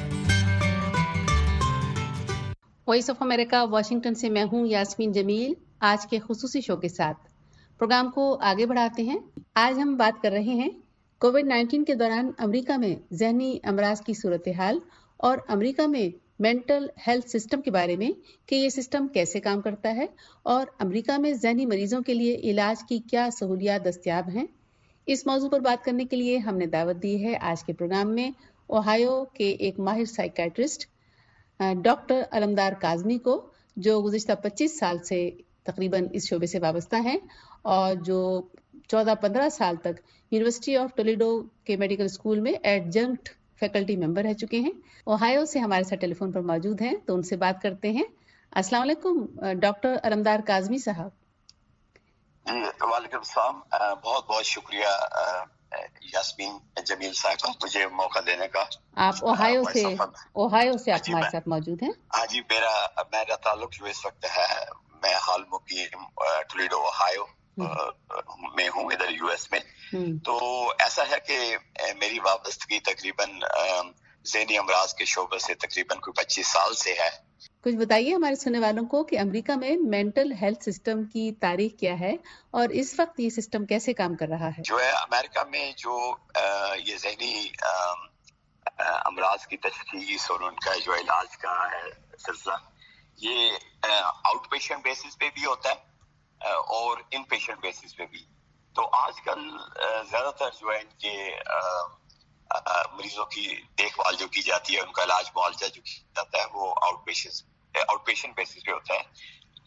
وائس آف امریکہ واشنگٹن سے میں ہوں یاسمین جمیل، آج کے خصوصی شو کے ساتھ پروگرام کو آگے بڑھاتے ہیں. آج ہم بات کر رہے ہیں کووڈ نائنٹین کے دوران امریکہ میں ذہنی امراض کی صورتحال اور امریکہ میں مینٹل ہیلتھ سسٹم کے بارے میں کہ یہ سسٹم کیسے کام کرتا ہے اور امریکہ میں ذہنی مریضوں کے لیے علاج کی کیا سہولیات دستیاب ہیں. اس موضوع پر بات کرنے کے لیے ہم نے دعوت دی ہے آج کے پروگرام میں اوہایو کے ایک ماہر سائیکیٹرسٹ ڈاکٹر علمدار کاظمی کو، جو گزشتہ پچیس سال سے تقریباً اس شعبے سے وابستہ ہیں اور جو چودہ پندرہ سال تک یونیورسٹی آف ٹولیڈو کے میڈیکل اسکول میں ایڈجنکٹ فیکلٹی ممبر رہ چکے ہیں. اوہایو سے ہمارے ساتھ ٹیلی فون پر موجود ہیں، تو ان سے بات کرتے ہیں. السلام علیکم ڈاکٹر علمدار کاظمی صاحب. جی وعلیکم السلام. بہت بہت شکریہ یاسمین جمیل صاحبہ مجھے موقع دینے کا. آپ اوہایو سے اوہایو سے آپ ہمارے ساتھ موجود ہیں. ہاں جی، میرا میرا تعلق جو اس وقت ہے، میں حال مقیم ٹولیڈو اوہایو میں ہوں، ادھر یو ایس میں. تو ایسا ہے کہ میری وابستگی تقریباً ذہنی امراض کے شعبے سے تقریباً کوئی پچیس سال سے ہے. کچھ بتائیے ہمارے سننے والوں کو کہ امریکہ میں مینٹل ہیلتھ سسٹم کی تاریخ کیا ہے اور اس وقت یہ سسٹم کیسے کام کر رہا ہے. جو ہے امریکہ میں جو یہ ذہنی امراض کی تشخیص اور ان کا جو علاج کا ہے سلسلہ، یہ آؤٹ پیشنٹ بیسس پہ بھی ہوتا ہے اور ان پیشنٹ بیسس پہ بھی. تو آج کل زیادہ تر جو ہے ان کے مریضوں کی دیکھ بھال جو کی جاتی ہے، ان کا علاج معالجہ جو کیا جاتا ہے وہ outpatient outpatient basis پہ ہوتا ہے.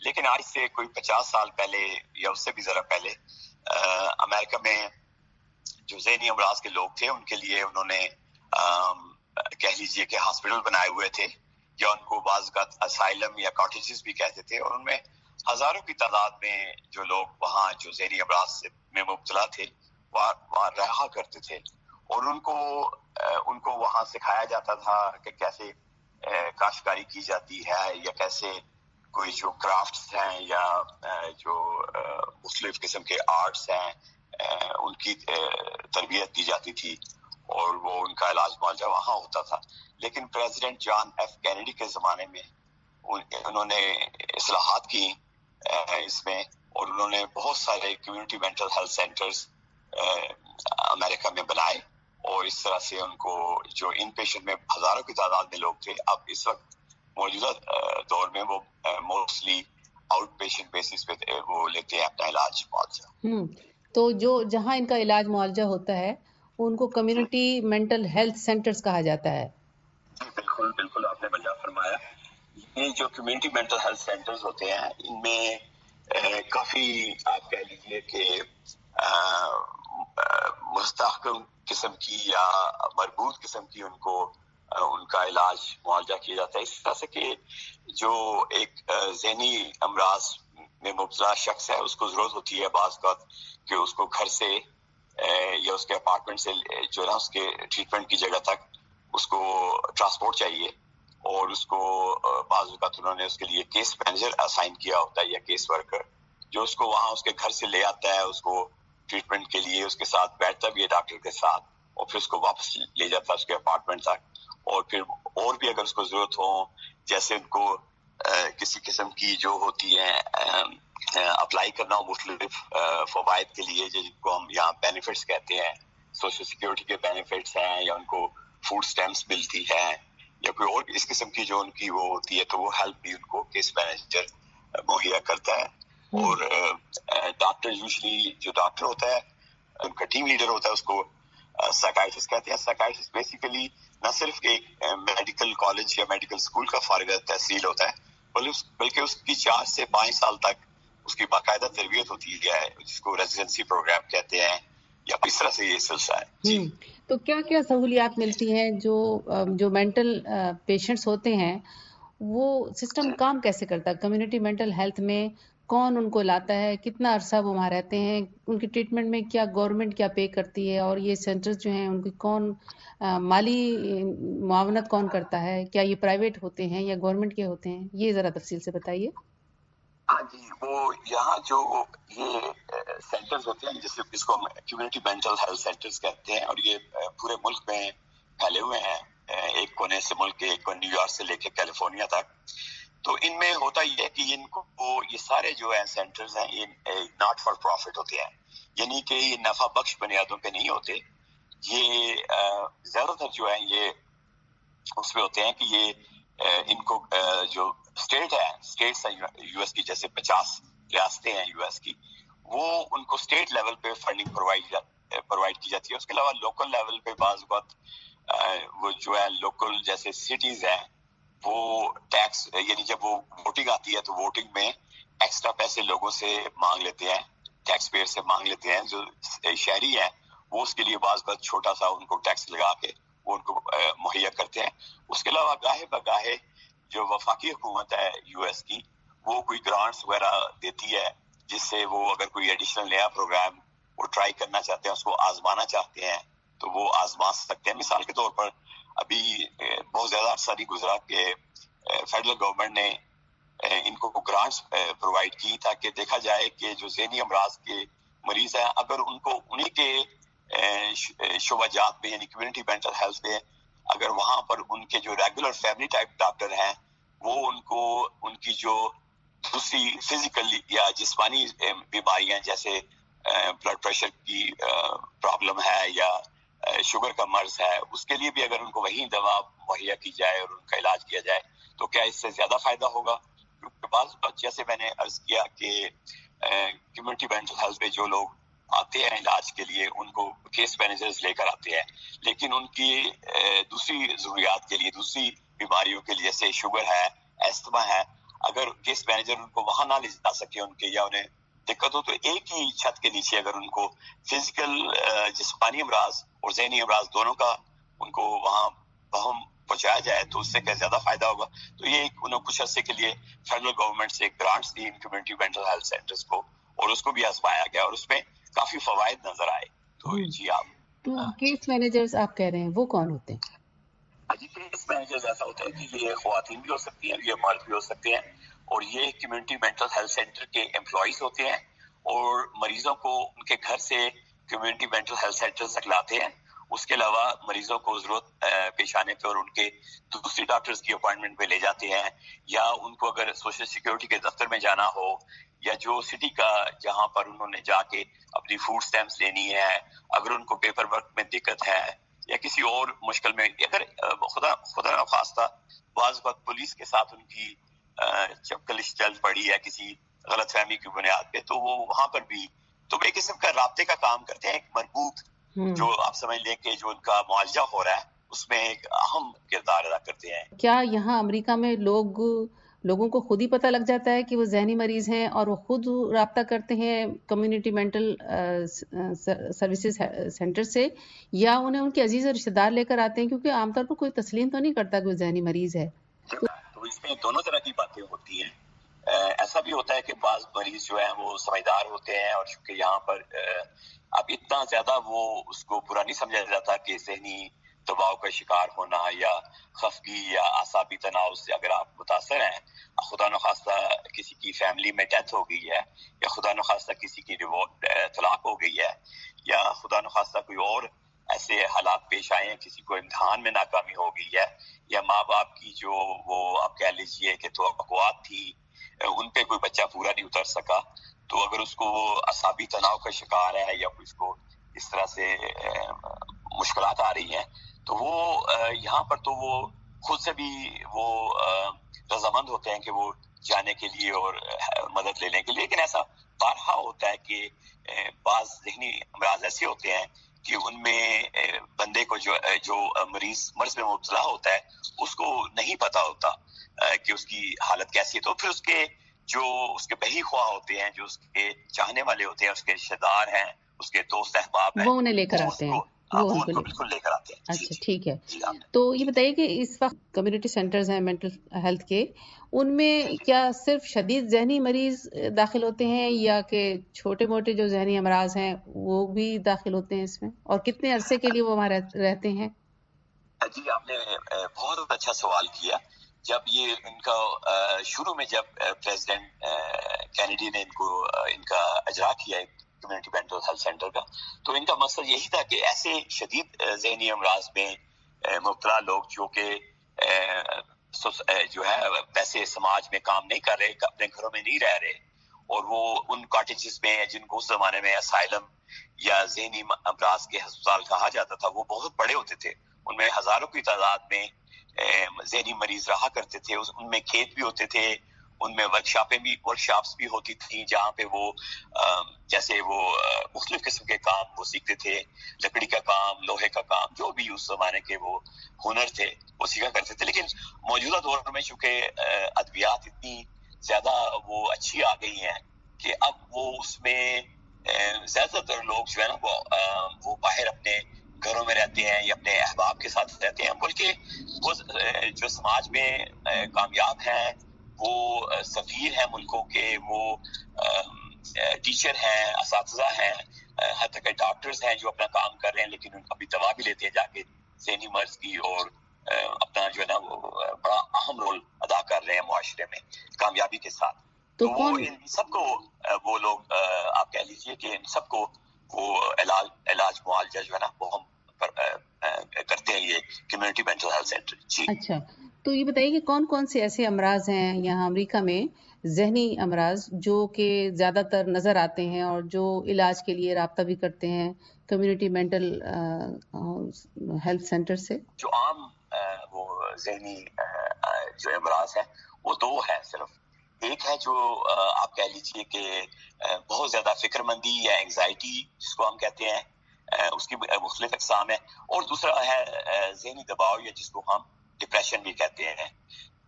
لیکن آج سے کوئی پچاس سال پہلے یا اس سے بھی ذرا پہلے امریکہ میں جو ذہنی امراض کے لوگ تھے ان کے لیے انہوں نے کہہ لیجیے کہ ہاسپٹل بنائے ہوئے تھے، یا ان کو بعض اوقات اسائلم یا کاٹیجز بھی کہتے تھے، اور ان میں ہزاروں کی تعداد میں جو لوگ وہاں جو ذہنی امراض میں مبتلا تھے وہاں رہا کرتے تھے، اور ان کو ان کو وہاں سکھایا جاتا تھا کہ کیسے کاشتکاری کی جاتی ہے، یا کیسے کوئی جو کرافٹس ہیں یا جو مختلف قسم کے آرٹس ہیں ان کی تربیت دی جاتی تھی، اور وہ ان کا علاج معالجہ وہاں ہوتا تھا۔ لیکن پریزیڈنٹ جان ایف کینیڈی کے زمانے میں انہوں نے اصلاحات کی اس میں، اور انہوں نے بہت سارے کمیونٹی مینٹل ہیلتھ سینٹرز امریکہ میں بنائے، اور اس طرح سے ان کو جو ان پیشنٹ میں ہزاروں کی تعداد میں لوگ تھے، اب اس وقت موجودہ دور میں وہ موسٹلی آؤٹ پیشنٹ بیسس پہ وہ لیتے ہیں اپنا علاج معالجہ۔ تو جو جہاں ان کا علاج معالجہ ہوتا ہے ان کو کمیونٹی مینٹل ہیلتھ سینٹرز کہا جاتا ہے۔ جی بالکل بالکل، آپ نے بڑھیا فرمایا۔ یہ جو کمیونٹی مینٹل ہیلتھ سینٹرز ہوتے ہیں ان میں کافی آپ کہہ لیجیے کہ مستحکم قسم کی یا مربوط قسم کی ان کو ان کا علاج معالجہ کیا جاتا ہے، اس طرح سے کہ جو ایک ذہنی امراض میں مبتلا شخص ہے اس کو ضرورت ہوتی ہے بعض اوقات کہ اس کو گھر سے یا اس کے اپارٹمنٹ سے جو ہے نا اس کے ٹریٹمنٹ کی جگہ تک اس کو ٹرانسپورٹ چاہیے، اور اس کو بعض اوقات انہوں نے اس کے لیے کیس مینیجر اسائن کیا ہوتا ہے یا کیس ورکر جو اس کو وہاں اس کے گھر سے لے آتا ہے، اس کو ٹریٹمنٹ کے لیے اس کے ساتھ بیٹھتا بھی ہے ڈاکٹر کے ساتھ، اور پھر اس کو واپس لے جاتا ہے اس کے اپارٹمنٹ تک، اور پھر اور بھی اگر اس کو ضرورت ہو جیسے ان کو کسی قسم کی جو ہوتی ہے اپلائی کرنا ہو مختلف فوائد کے لیے جن کو ہم یہاں بینیفٹس کہتے ہیں، سوشل سیکورٹی کے بینیفٹس ہیں، یا ان کو فوڈ سٹیمپس ملتی ہے، یا کوئی اور اس قسم کی جو ان کی وہ ہوتی ہے، تو وہ ہیلپ بھی ان کو کیس مینیجر مہیا کرتا ہے۔ اور ڈاکٹر یوزلی جو ڈاکٹر ہوتا ہے ان کا ٹیم لیڈر ہوتا ہے اس کو سائیکائٹرسٹ کہتے ہیں۔ سائیکائٹرسٹ بیسیکلی نہ صرف ایک میڈیکل کالج یا میڈیکل اسکول کا فارغ تحصیل ہوتا ہے بلکہ اس کی چار سے پانچ سال تک اس کی باقاعدہ تربیت ہوتی ہے جس کو ریزیڈنسی پروگرام کہتے ہیں، یا اس طرح سے یہ سلسلہ ہے۔ جی تو کیا کیا سہولیات ملتی ہیں جو جو مینٹل پیشنٹس ہوتے ہیں وہ سسٹم کام کیسے کرتا ہے؟ کمیونٹی مینٹل ہیلتھ میں کون ان کو لاتا ہے، کتنا عرصہ وہ وہاں رہتے ہیں، ان کی ٹریٹمنٹ میں کیا گورنمنٹ کیا پے کرتی ہے، اور یہ سینٹرز جو ہیں ان کی کون مالی معاونت کون کرتا ہے، کیا یہ پرائیویٹ ہوتے ہیں یا گورنمنٹ کے ہوتے ہیں، یہ ذرا تفصیل سے بتائیے۔ ہاں جی، وہ یہاں جو یہ سینٹرز ہوتے ہیں جس جس کو ہم کمیونٹی مینٹل ہیلتھ سینٹرز کہتے ہیں، اور یہ پورے ملک میں پھیلے ہوئے ہیں، ایک کونے سے ملک کے ایک نیو یارک سے لے کے کیلیفورنیا تک۔ تو ان میں ہوتا یہ ہے کہ ان کو یہ سارے جو ہیں سینٹرز ہیں یہ ناٹ فار پروفٹ ہوتے ہیں، یعنی کہ یہ نفع بخش بنیادوں پہ نہیں ہوتے، یہ زیادہ تر جو ہیں یہ اس میں ہوتے ہیں کہ یہ ان کو جو اسٹیٹ ہے اسٹیٹس ہیں یو ایس کی، جیسے پچاس ریاستیں ہیں یو ایس کی، وہ ان کو اسٹیٹ لیول پہ فنڈنگ پرووائڈ پرووائڈ کی جاتی ہے۔ اس کے علاوہ لوکل لیول پہ بعض اوقات وہ جو ہے لوکل جیسے سٹیز ہیں وہ ٹیکس، یعنی جب وہ ووٹنگ آتی ہے تو ووٹنگ میں ایکسٹرا پیسے لوگوں سے مانگ لیتے ہیں، ٹیکس پیئر سے مانگ لیتے ہیں، جو شہری ہیں وہ اس کے لیے بعض اوقات چھوٹا سا ان کو ٹیکس لگا کے وہ ان کو مہیا کرتے ہیں۔ اس کے علاوہ گاہے بگاہے جو وفاقی حکومت ہے یو ایس کی وہ کوئی گرانٹس وغیرہ دیتی ہے جس سے وہ اگر کوئی ایڈیشنل نیا پروگرام وہ ٹرائی کرنا چاہتے ہیں، اس کو آزمانا چاہتے ہیں تو وہ آزما سکتے ہیں۔ مثال کے طور پر ابھی بہت زیادہ عرصہ نہیں گزرا کہ فیڈرل گورنمنٹ نے ان کو گرانٹس پرووائڈ کی تاکہ دیکھا جائے کہ جو ذہنی امراض کے مریض ہیں اگر ان کو انہی کے شعبہ جات میں یعنی کمیونٹی مینٹل ہیلتھ میں اگر وہاں پر ان کے جو ریگولر فیملی ٹائپ ڈاکٹر ہیں وہ ان کو ان کی جو دوسری فزیکل یا جسمانی بیماریاں جیسے بلڈ پریشر کی پرابلم ہے یا شوگر کا مرض ہے اس کے لیے بھی اگر ان کو وہی دوا مہیا کی جائے اور ان کا علاج کیا جائے تو کیا اس سے زیادہ فائدہ ہوگا؟ کیونکہ بعض جیسے میں نے عرض کیا کہ کمیونٹی مینٹل ہیلتھ پہ جو لوگ آتے ہیں علاج کے لیے ان کو کیس مینیجرز لے کر آتے ہیں، لیکن ان کی دوسری ضروریات کے لیے دوسری بیماریوں کے لیے جیسے شوگر ہے، ایستھما ہے، اگر کیس مینیجر ان کو وہاں نہ لے جا سکے ان کے یا انہیں دقت ہو تو ایک ہی چھت کے نیچے اگر ان کو فزیکل جسمانی امراض اور ذہنی امراض دونوں کا ان کو وہاں بہم پہنچایا جائے تو اس سے کیا زیادہ فائدہ ہوگا. تو یہ انہوں کچھ عرصے کے لیے فیڈرل گورنمنٹ سے گرانٹس دی کمیونٹی مینٹل ہیلتھ سینٹرز کو اور اس کو بھی آزمایا گیا اور اس میں کافی فوائد نظر آئے. تو جی آپ تو کیس مینیجرز آپ کہہ رہے ہیں وہ کون ہوتے ہیں؟ جی کیس مینیجرز ایسا ہوتا ہے کہ یہ خواتین بھی ہو سکتی ہیں یہ مرد بھی ہو سکتے ہیں اور یہ کمیونٹی مینٹل ہیلتھ سینٹر کے امپلائیز ہوتے ہیں اور مریضوں کو ان کے گھر سے کمیونٹی مینٹل ہیلتھ سینٹر تک لاتے ہیں. اس کے علاوہ مریضوں کو ضرورت پیش آنے پہ اور ان کے دوسری ڈاکٹرز کی اپوائنٹمنٹ پہ لے جاتے ہیں یا ان کو اگر سوشل سیکورٹی کے دفتر میں جانا ہو یا جو سٹی کا جہاں پر انہوں نے جا کے اپنی فوڈ اسٹیمپس لینی ہے اگر ان کو پیپر ورک میں دقت ہے یا کسی اور مشکل میں اگر خدا خدا نخواستہ بعض وقت پولیس کے ساتھ ان کی چپکلش چل پڑی ہے کسی غلط فہمی کی بنیاد پہ تو وہ وہاں پر بھی تو ایک قسم کا رابطے کا کام کرتے ہیں. ایک مربوط جو آپ سمجھ لیں کہ جو ان کا معالجہ ہو رہا ہے اس میں ایک اہم کردار ادا کرتے ہیں. کیا یہاں امریکہ میں لوگ لوگوں کو خود ہی پتہ لگ جاتا ہے کہ وہ ذہنی مریض ہیں اور وہ خود رابطہ کرتے ہیں کمیونٹی مینٹل سروسز سینٹر سے یا انہیں ان کے عزیز اور رشتہ دار لے کر آتے ہیں کیونکہ عام طور پر کوئی تسلیم تو نہیں کرتا کہ وہ ذہنی مریض ہے؟ تو اس میں دونوں طرح کی باتیں ہوتی ہیں. ایسا بھی ہوتا ہے کہ بعض مریض جو ہیں وہ سمجھدار ہوتے ہیں اور چونکہ یہاں پر اب اتنا زیادہ وہ اس کو برا نہیں سمجھا جاتا کہ ذہنی دباؤ کا شکار ہونا یا خفگی یا اعصابی تناؤ سے اگر آپ متاثر ہیں خدا نخواستہ کسی کی فیملی میں ڈیتھ ہو گئی ہے یا خدا نخواستہ کسی کی طلاق ہو گئی ہے یا خدا نخواستہ کوئی اور ایسے حالات پیش آئے ہیں کسی کو امتحان میں ناکامی ہو گئی ہے یا ماں باپ کی جو وہ آپ کہہ لیجیے کہ توقعات تھی ان پہ کوئی بچہ پورا نہیں اتر سکا تو اگر اس کو اعصابی تناؤ کا شکار ہے یا اس کو اس طرح سے مشکلات آ رہی ہیں تو وہ یہاں پر تو وہ خود سے بھی وہ رضامند ہوتے ہیں کہ وہ جانے کے لیے اور مدد لینے کے لیے. لیکن ایسا بارہا ہوتا ہے کہ بعض ذہنی امراض ایسے ہوتے ہیں کہ ان میں بندے کو جو جو مریض مرض میں مبتلا ہوتا ہے اس کو نہیں پتا ہوتا کہ اس کی حالت کیسی ہے تو پھر اس کے جو اس کے بہی خواہ ہوتے ہیں جو اس کے چاہنے والے ہوتے ہیں اس کے رشتہ دار ہیں اس کے دوست احباب ہیں وہ انہیں لے کر آتے ہیں وہ ان کو بالکل لے کر آتے ہیں. اچھا ٹھیک ہے. تو یہ بتائیے کہ اس وقت کمیونٹی سینٹرز ہیں مینٹل ہیلتھ کے ان میں کیا صرف شدید ذہنی مریض داخل ہوتے ہیں یا کہ چھوٹے موٹے جو ذہنی امراض ہیں وہ بھی داخل ہوتے ہیں اس میں اور کتنے عرصے کے لیے وہ وہاں رہتے ہیں؟ جی آپ نے بہت اچھا سوال کیا. جب یہ ان کا شروع میں جب پریزیڈنٹ کینیڈی نے ان کو ان کا اجرا کیا کمیونٹی مینٹل ہیلتھ سینٹر کا تو ان کا مقصد یہی تھا کہ ایسے شدید ذہنی امراض میں مبتلا لوگ جو کہ جو ہے ویسے سماج میں کام نہیں کر رہے اپنے گھروں میں نہیں رہ رہے اور وہ ان کاٹیجز میں جن کو اس زمانے میں اسائلم یا ذہنی امراض کے ہسپتال کہا جاتا تھا وہ بہت بڑے ہوتے تھے ان میں ہزاروں کی تعداد میں ذہنی مریض رہا کرتے تھے. ان میں کھیت بھی ہوتے تھے ان میں ورک شاپیں بھی ورک شاپس بھی ہوتی تھیں جہاں پہ وہ جیسے وہ مختلف قسم کے کام وہ سیکھتے تھے لکڑی کا کام لوہے کا کام جو بھی اس زمانے کے وہ ہنر تھے وہ سیکھا کرتے تھے. لیکن موجودہ دور میں چونکہ ادویات اتنی زیادہ وہ اچھی آ گئی ہیں کہ اب وہ اس میں زیادہ تر لوگ جو ہے نا وہ وہ باہر اپنے گھروں میں رہتے ہیں یا اپنے احباب کے ساتھ رہتے ہیں بلکہ وہ جو سماج میں کامیاب ہیں وہ سفیر ہیں ملکوں کے وہ ٹیچر ہیں اساتذہ ہیں حتی کہ ڈاکٹرز ہیں جو اپنا کام کر رہے ہیں لیکن ان ابھی دوا بھی لیتے ہیں جا کے ذہنی مرض کی اور اپنا جو ہے نا وہ بڑا اہم رول ادا کر رہے ہیں معاشرے میں کامیابی کے ساتھ. تو وہ ان سب کو وہ لوگ آپ کہہ لیجئے کہ ان سب کو وہ علاج علاج معالجہ جو ہے نا وہ ہم کرتے ہیں یہ کمیونٹی مینٹل ہیلتھ سینٹر. جی اچھا تو یہ بتائیے کہ کون کون سے ایسے امراض ہیں یہاں امریکا میں ذہنی امراض جو کہ زیادہ تر نظر آتے ہیں اور جو علاج کے لیے رابطہ بھی کرتے ہیں کمیونٹی مینٹل ہیلتھ سینٹر سے؟ جو عام وہ ذہنی جو امراض ہیں وہ دو ہیں صرف. ایک ہے جو آپ کہہ لیجئے کہ بہت زیادہ فکر مندی یا انگزائٹی جس کو ہم کہتے ہیں اس کی مختلف اقسام ہیں اور دوسرا ہے ذہنی دباؤ یا جس کو ہم ڈپریشن بھی کہتے ہیں.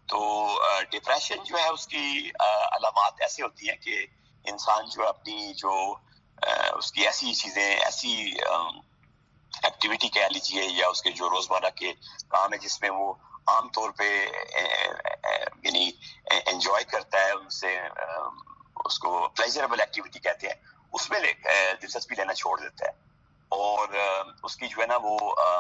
تو ڈپریشن جو ہے اس کی علامات ایسے ہوتی ہیں کہ انسان جو اپنی جو اس کی ایسی چیزیں ایسی ایکٹیویٹی کہہ لیجیے یا اس کے جو روزمرہ کے کام ہے جس میں وہ عام طور پہ یعنی انجوائے کرتا ہے ان سے اس کو پلیجربل ایکٹیویٹی کہتے ہیں اس میں دلچسپی لینا چھوڑ دیتا ہے اور اس کی جو ہے نا وہ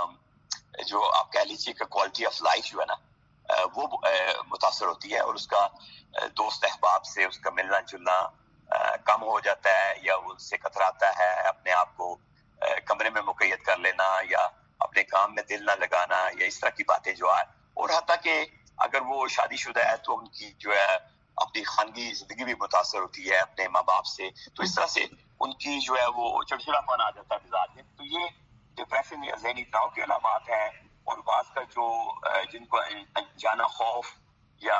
جو آپ کہہ لیجیے کہ کوالٹی آف لائف جو ہے نا وہ متاثر ہوتی ہے اور اس کا دوست احباب سے اس کا ملنا جلنا کم ہو جاتا ہے یا ان سے کتراتا ہے اپنے آپ کو کمرے میں مقید کر لینا یا اپنے کام میں دل نہ لگانا یا اس طرح کی باتیں جو آئے اور حتیٰ کہ اگر وہ شادی شدہ ہے تو ان کی جو ہے اپنی خانگی زندگی بھی متاثر ہوتی ہے اپنے ماں باپ سے تو اس طرح سے ان کی جو ہے وہ چڑچڑاپن آ جاتا ہے مزاج میں تو یہ ڈپریشن یا ذہنی تناؤ کے علامات ہیں اور بعض کا جو جن کو انجانا خوف یا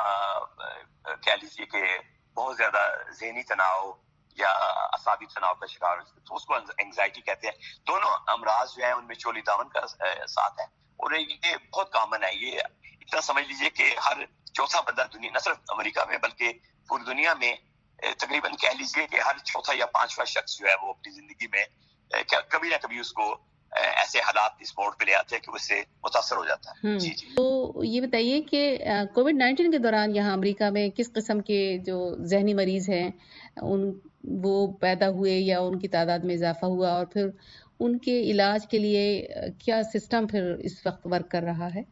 کہہ لیجیے کہ بہت زیادہ ذہنی تناؤ یا اعصابی تناؤ کا شکار تو اس کو انگزائٹی کہتے ہیں دونوں امراض جو ہیں ان میں چولی دامن کا ساتھ ہے اور یہ بہت کامن ہے یہ اتنا سمجھ لیجیے کہ ہر چوتھا بندہ دنیا نہ صرف امریکہ میں بلکہ پوری دنیا میں تقریباً کہہ لیجیے کہ ہر چوتھا یا پانچواں شخص جو ہے وہ اپنی زندگی میں کبھی نہ کبھی اس کو ایسے حالات اس موڑ پہ لے آتے ہیں کہ اس سے متاثر ہو جاتا ہے. جی جی تو یہ بتائیے کہ کووڈ نائنٹین کے دوران یہاں امریکہ میں کس قسم کے جو ذہنی مریض ہیں ان وہ پیدا ہوئے یا ان کی تعداد میں اضافہ ہوا اور پھر ان کے علاج کے لیے کیا سسٹم پھر اس وقت ورک کر رہا ہے؟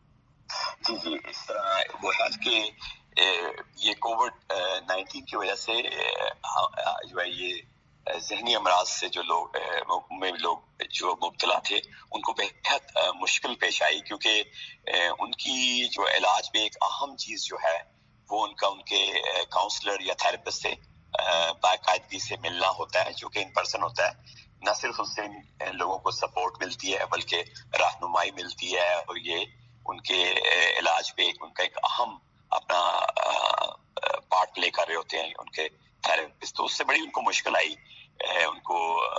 جی جی اس طرح وہ ہے کہ یہ کووڈ نائنٹین کی وجہ سے جو ہے یہ ذہنی امراض سے جو لوگ میں لوگ جو مبتلا تھے ان کو بہت مشکل پیش آئی کیونکہ ان کی جو علاج میں ایک اہم چیز جو ہے وہ ان کا ان کے کاؤنسلر یا تھراپسٹ سے باقاعدگی سے ملنا ہوتا ہے جو کہ ان پرسن ہوتا ہے. نہ صرف اس سے لوگوں کو سپورٹ ملتی ہے بلکہ رہنمائی ملتی ہے اور یہ ان کے علاج پہ ان کا ایک اہم اپنا پارٹ پلے کر رہے ہوتے ہیں ان کے تھراپسٹ. تو اس سے بڑی ان کو مشکل آئی ان کو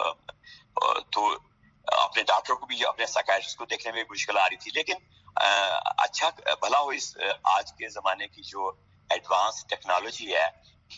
تو اپنے ڈاکٹر کو بھی اپنے سائیکیٹرسٹ کو دیکھنے میں مشکل آ رہی تھی لیکن اچھا بھلا ہو اس آج کے زمانے کی جو ایڈوانس ٹیکنالوجی ہے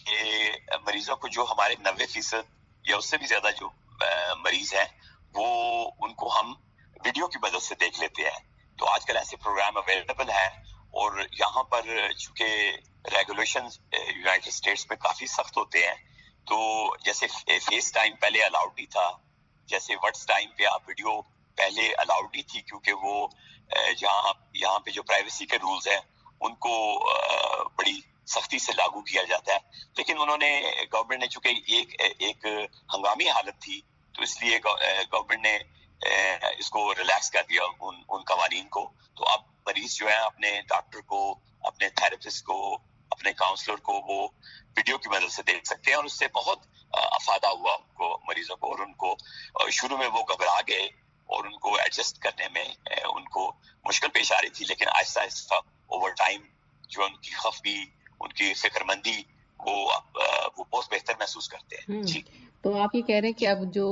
کہ مریضوں کو جو ہمارے نوے فیصد یا اس سے بھی زیادہ جو مریض ہیں وہ ان کو ہم ویڈیو کی مدد سے دیکھ لیتے ہیں. تو آج کل ایسے پروگرام اویلیبل ہیں اور یہاں پر چونکہ ریگولیشن یونائٹڈ اسٹیٹس میں کافی سخت ہوتے ہیں تو جیسے فیس ٹائم پہلے الاؤڈ نہیں تھا جیسے واٹس ٹائم پہ آپ ویڈیو پہلے الاؤڈ نہیں تھی کیونکہ وہ جہاں یہاں پہ جو پرائیویسی کے رولز ہیں ان کو بڑی سختی سے لاگو کیا جاتا ہے لیکن انہوں نے گورنمنٹ نے چونکہ ایک ایک ہنگامی حالت تھی تو اس لیے گورنمنٹ نے اس کو ریلیکس کر دیا ان ان قوانین کو. تو اب مریض جو ہے اپنے ڈاکٹر کو اپنے تھراپسٹ کو اپنے کاؤنسلر کو وہ ویڈیو کی مدد سے دیکھ سکتے ہیں اور اس سے بہت افادہ ہوا ان کو مریضوں کو اور ان کو شروع میں وہ گھبرا گئے اور ان کو ایڈجسٹ کرنے میں ان کو مشکل پیش آ رہی تھی لیکن آہستہ آہستہ اوور ٹائم جو ان کی خفگی ان کی فکر مندی وہ وہ بہت بہتر محسوس کرتے ہیں. جی تو آپ یہ کہہ رہے ہیں کہ اب جو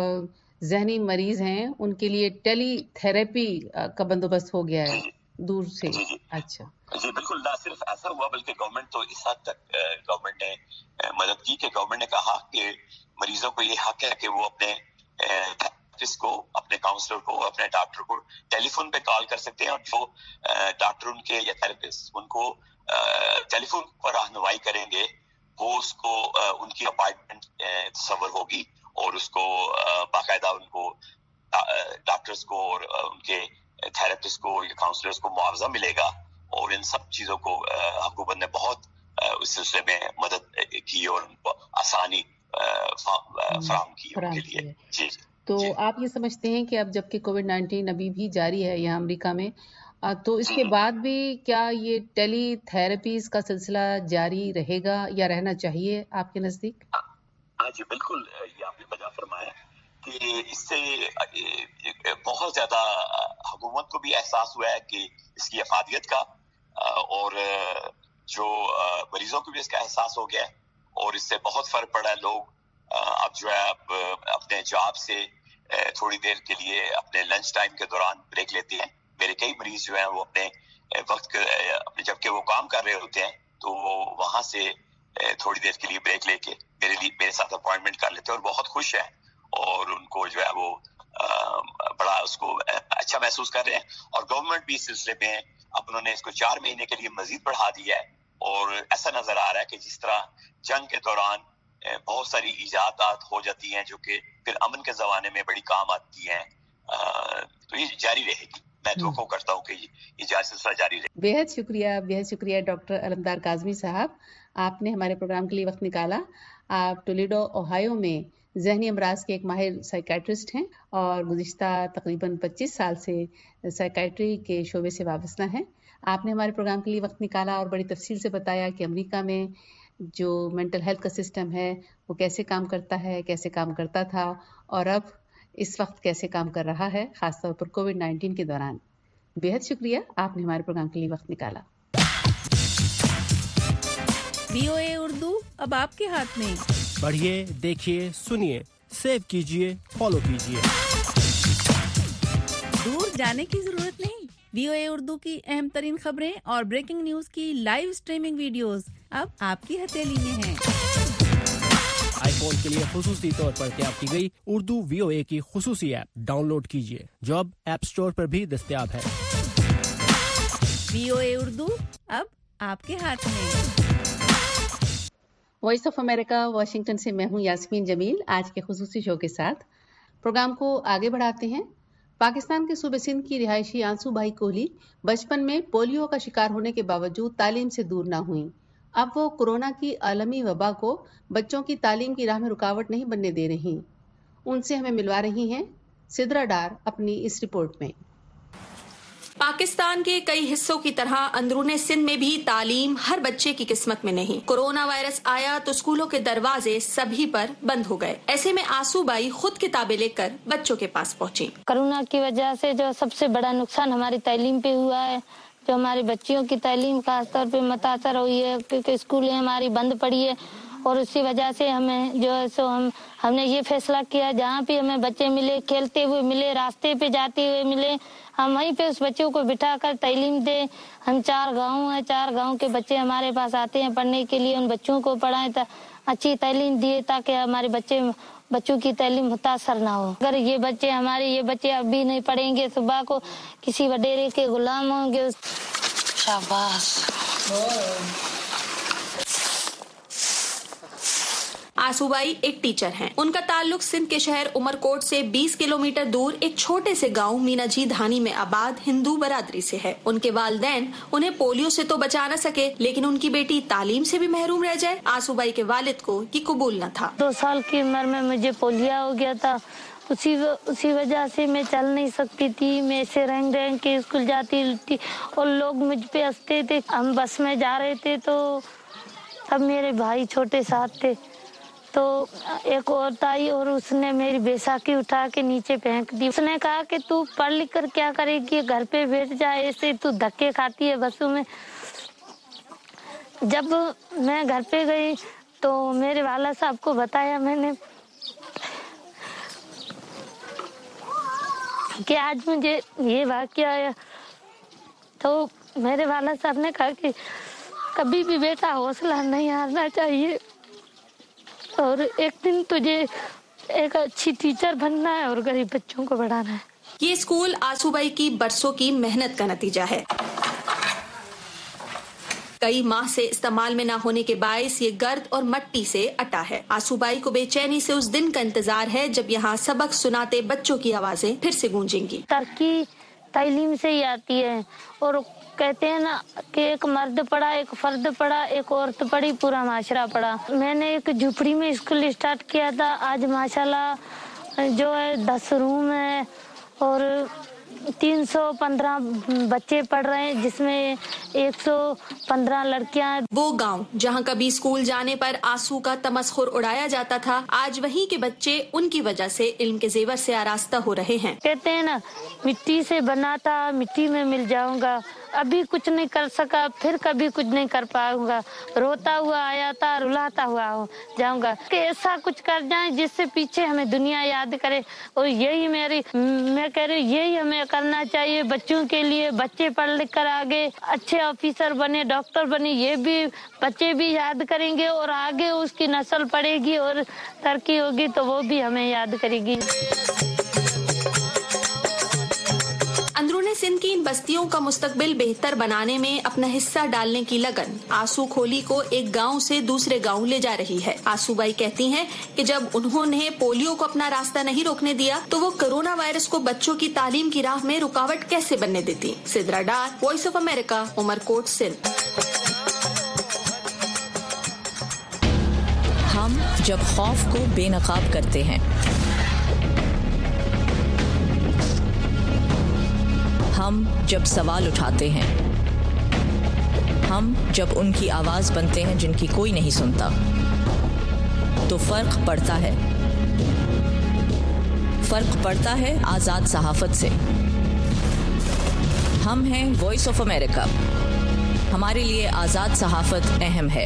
ذہنی مریض ہیں ان کے لیے ٹیلی تھراپی کا بندوبست ہو گیا ہے دور سے. جی جی اچھا جی بالکل نہ صرف ایسا ہوا بلکہ گورنمنٹ تو اس حد تک گورنمنٹ نے مدد کی کہ گورنمنٹ نے کہا کہ مریضوں کو یہ حق ہے کہ وہ اپنے تھراپسٹ کو اپنے کاؤنسلر کو اپنے ڈاکٹر کو ٹیلی فون پہ کال کر سکتے ہیں اور جو ڈاکٹر ان کے یا تھراپسٹ ان کو ٹیلی فون پر رہنمائی کریں گے وہ اس کو ان کی اپائنٹمنٹ تصور ہوگی اور اس کو باقاعدہ ان کو ڈاکٹرز کو اور ان کے تھراپسٹ کو یا کاؤنسلرز کو معاوضہ ملے گا اور ان سب چیزوں کو حکومت نے بہت اس سلسلے میں مدد کی اور ان کو آسانی فراہم کی ان کے لیے. جی تو آپ یہ سمجھتے ہیں کہ اب جبکہ کووڈ نائنٹین ابھی بھی جاری ہے یہاں امریکہ میں تو اس کے بعد بھی کیا یہ ٹیلی تھراپیز کا سلسلہ جاری رہے گا یا رہنا چاہیے آپ کے نزدیک؟ ہاں جی بالکل یہ آپ نے بجا فرمایا کہ اس سے بہت زیادہ حکومت کو بھی احساس ہوا ہے کہ اس کی افادیت کا اور جو مریضوں کو بھی اس کا احساس ہو گیا ہے اور اس سے بہت فرق پڑا ہے. لوگ اب جو ہے اب اپنے جاب سے تھوڑی دیر کے لیے اپنے لنچ ٹائم کے دوران بریک لیتے ہیں. میرے کئی مریض جو ہیں وہ اپنے وقت جبکہ وہ کام کر رہے ہوتے ہیں تو وہاں سے تھوڑی دیر کے لیے بریک لے کے میرے لیے میرے ساتھ اپوائنٹمنٹ کر لیتے ہیں اور بہت خوش ہیں اور ان کو جو ہے وہ بڑا اس کو اچھا محسوس کر رہے ہیں. اور گورنمنٹ بھی اس سلسلے میں اب انہوں نے اس کو چار مہینے کے لیے مزید بڑھا دیا ہے اور ایسا نظر آ رہا ہے کہ جس طرح جنگ کے دوران بہت ساری ایجادات ہو جاتی ہیں جو کہ پھر امن کے زمانے میں بڑی کام آتی ہیں تو یہ جاری رہے گی. میں توقع کرتا ہوں کہ یہ جاری سلسلہ جاری رہے. بےحد شکریہ بےحد شکریہ ڈاکٹر علمدار کاظمی صاحب, آپ نے ہمارے پروگرام کے لیے وقت نکالا. آپ ٹولیڈو اوہایو میں ذہنی امراض کے ایک ماہر سائیکیٹرسٹ ہیں اور گزشتہ تقریباً پچیس سال سے سائیکیٹری کے شعبے سے وابستہ ہیں. آپ نے ہمارے پروگرام کے لیے وقت نکالا اور بڑی تفصیل سے بتایا کہ امریکہ میں جو مینٹل ہیلتھ کا سسٹم ہے وہ کیسے کام کرتا ہے, کیسے کام کرتا تھا اور اب اس وقت کیسے کام کر رہا ہے, خاص طور پر کووڈ نائنٹین کے دوران. بےحد شکریہ, آپ نے ہمارے پروگرام کے لیے وقت نکالا. وی او اے اردو اب آپ کے ہاتھ میں. پڑھیے, دیکھیے, سنیے, سیو کیجیے, فالو کیجیے. دور جانے کی ضرورت نہیں. وی او اے اردو کی اہم ترین خبریں اور بریکنگ نیوز کی لائیو سٹریمنگ ویڈیوز اب آپ کی ہتھیلی میں ہیں. آئی فون کے لیے خصوصی طور پر تیار کی گئی اردو وی او اے کی خصوصی ایپ ڈاؤن لوڈ کیجیے جو اب ایپ سٹور پر بھی دستیاب ہے. وی او اے اردو اب آپ کے ہاتھ میں. وائس آف امریکہ واشنگٹن سے میں ہوں یاسمین جمیل. آج کے خصوصی شو کے ساتھ پروگرام کو آگے بڑھاتے ہیں. پاکستان کے صوبے سندھ کی رہائشی آنسو بھائی کوہلی بچپن میں پولیو کا شکار ہونے کے باوجود تعلیم سے دور نہ ہوئیں. اب وہ کورونا کی عالمی وبا کو بچوں کی تعلیم کی راہ میں رکاوٹ نہیں بننے دے رہی. ان سے ہمیں ملوا رہی ہیں سدرا ڈار اپنی اس رپورٹ میں. پاکستان کے کئی حصوں کی طرح اندرون سندھ میں بھی تعلیم ہر بچے کی قسمت میں نہیں. کورونا وائرس آیا تو اسکولوں کے دروازے سبھی پر بند ہو گئے. ایسے میں آنسو بائی خود کتابیں لے کر بچوں کے پاس پہنچی. کورونا کی وجہ سے جو سب سے بڑا نقصان ہماری تعلیم پہ ہوا ہے, جو ہماری بچیوں کی تعلیم خاص طور پہ متاثر ہوئی ہے کیونکہ اسکولیں ہماری بند پڑی ہے اور اسی وجہ سے ہمیں جو ہے سو ہم ہم نے یہ فیصلہ کیا جہاں بھی ہمیں بچے ملے, کھیلتے ہوئے ملے, راستے پہ جاتے ہوئے ملے, ہم وہیں پہ اس بچوں کو بٹھا کر تعلیم دیں. ہم چار گاؤں ہیں, چار گاؤں کے بچے ہمارے پاس آتے ہیں پڑھنے کے لیے. ان بچوں کو پڑھائیں, اچھی تعلیم دیے تاکہ ہمارے بچے بچوں کی تعلیم متاثر نہ ہو. اگر یہ بچے ہمارے یہ بچے اب بھی نہیں پڑھیں گے, صبح کو کسی وڈیرے کے غلام ہوں گے. شاباش. آنسو بائی ایک ٹیچر ہیں. ان کا تعلق سندھ کے شہر عمر کوٹ سے بیس کلومیٹر دور ایک چھوٹے سے گاؤں مینا جی دھانی میں آباد ہندو برادری سے ہے. ان کے والدین انہیں پولیو سے تو بچا نہ سکے لیکن ان کی بیٹی تعلیم سے بھی محروم رہ جائے, آنسو بائی کے والد کو یہ قبول نہ تھا. دو سال کی عمر میں مجھے پولیو ہو گیا تھا. اسی اسی وجہ سے میں چل نہیں سکتی تھی. میں ایسے رنگ رنگ کے اسکول جاتی تھی اور لوگ مجھ پہ ہنستے تھے. ہم بس میں جا رہے تھے تو اب میرے بھائی چھوٹے ساتھ تھے تو ایک عورت آئی اور اس نے میری بیساکھی اٹھا کے نیچے پھینک دی. اس نے کہا کہ تو پڑھ لکھ کر کیا کرے گی, گھر پہ بیٹھ جائے, ایسے تو دھکے کھاتی ہے بسوں میں. جب میں گھر پہ گئی تو میرے والد صاحب کو بتایا میں نے کہ آج مجھے یہ واقعہ آیا تو میرے والد صاحب نے کہا کہ کبھی بھی بیٹا حوصلہ نہیں ہارنا چاہیے اور ایک دن تجھے ایک اچھی ٹیچر بننا ہے اور غریب بچوں کو پڑھانا ہے. یہ اسکول آنسو بائی کی برسوں کی محنت کا نتیجہ ہے. کئی ماہ سے استعمال میں نہ ہونے کے باعث یہ گرد اور مٹی سے اٹا ہے. آنسو بائی کو بے چینی سے اس دن کا انتظار ہے جب یہاں سبق سناتے بچوں کی آوازیں پھر سے گونجیں گی. ترقی تعلیم سے ہی آتی ہے اور کہتے ہیں نا کہ ایک مرد پڑھا, ایک فرد پڑھا, ایک عورت پڑھی, پورا معاشرہ پڑھا. میں نے ایک جھوپڑی میں اسکول اسٹارٹ کیا تھا. آج ماشاءاللہ جو ہے دس روم ہے اور تین سو پندرہ بچے پڑھ رہے ہیں جس میں ایک سو پندرہ لڑکیاں. وہ گاؤں جہاں کبھی اسکول جانے پر آنسو کا تمسخر اڑایا جاتا تھا, آج وہیں کے بچے ان کی وجہ سے علم کے زیور سے آراستہ ہو رہے ہیں. کہتے ہیں نا مٹی سے بنا تھا مٹی میں مل جاؤں گا, अभी कुछ नहीं कर सका, फिर कभी कुछ नहीं कर पाऊंगा। रोता हुआ आया था, रुलाता हुआ जाऊंगा कि ऐसा कुछ कर जाए जिससे पीछे हमें दुनिया याद करे। और यही मेरी मैं कह रही हूँ, यही हमें करना चाहिए बच्चों के लिए। बच्चे पढ़ लिख कर आगे अच्छे ऑफिसर बने, डॉक्टर बने, ये भी बच्चे भी याद करेंगे और आगे उसकी नस्ल पड़ेगी और तरक्की होगी तो वो भी हमें याद करेगी। अंदरूनी सिंध की इन बस्तियों का मुस्तकबिल बेहतर बनाने में अपना हिस्सा डालने की लगन आंसू खोली को एक गांव से दूसरे गांव ले जा रही है। आंसू बाई कहती हैं कि जब उन्होंने पोलियो को अपना रास्ता नहीं रोकने दिया तो वो कोरोना वायरस को बच्चों की तालीम की राह में रुकावट कैसे बनने देती। Sidra Dar, voice of America, Umarkot, Sindh. हम जब खौफ को बेनकाब करते हैं, हम जब सवाल उठाते हैं, हम जब उनकी आवाज बनते हैं जिनकी कोई नहीं सुनता, तो फर्क पड़ता है फर्क पड़ता है आजाद सहाफत से। हम हैं वॉइस ऑफ अमेरिका, हमारे लिए आजाद सहाफत अहम है।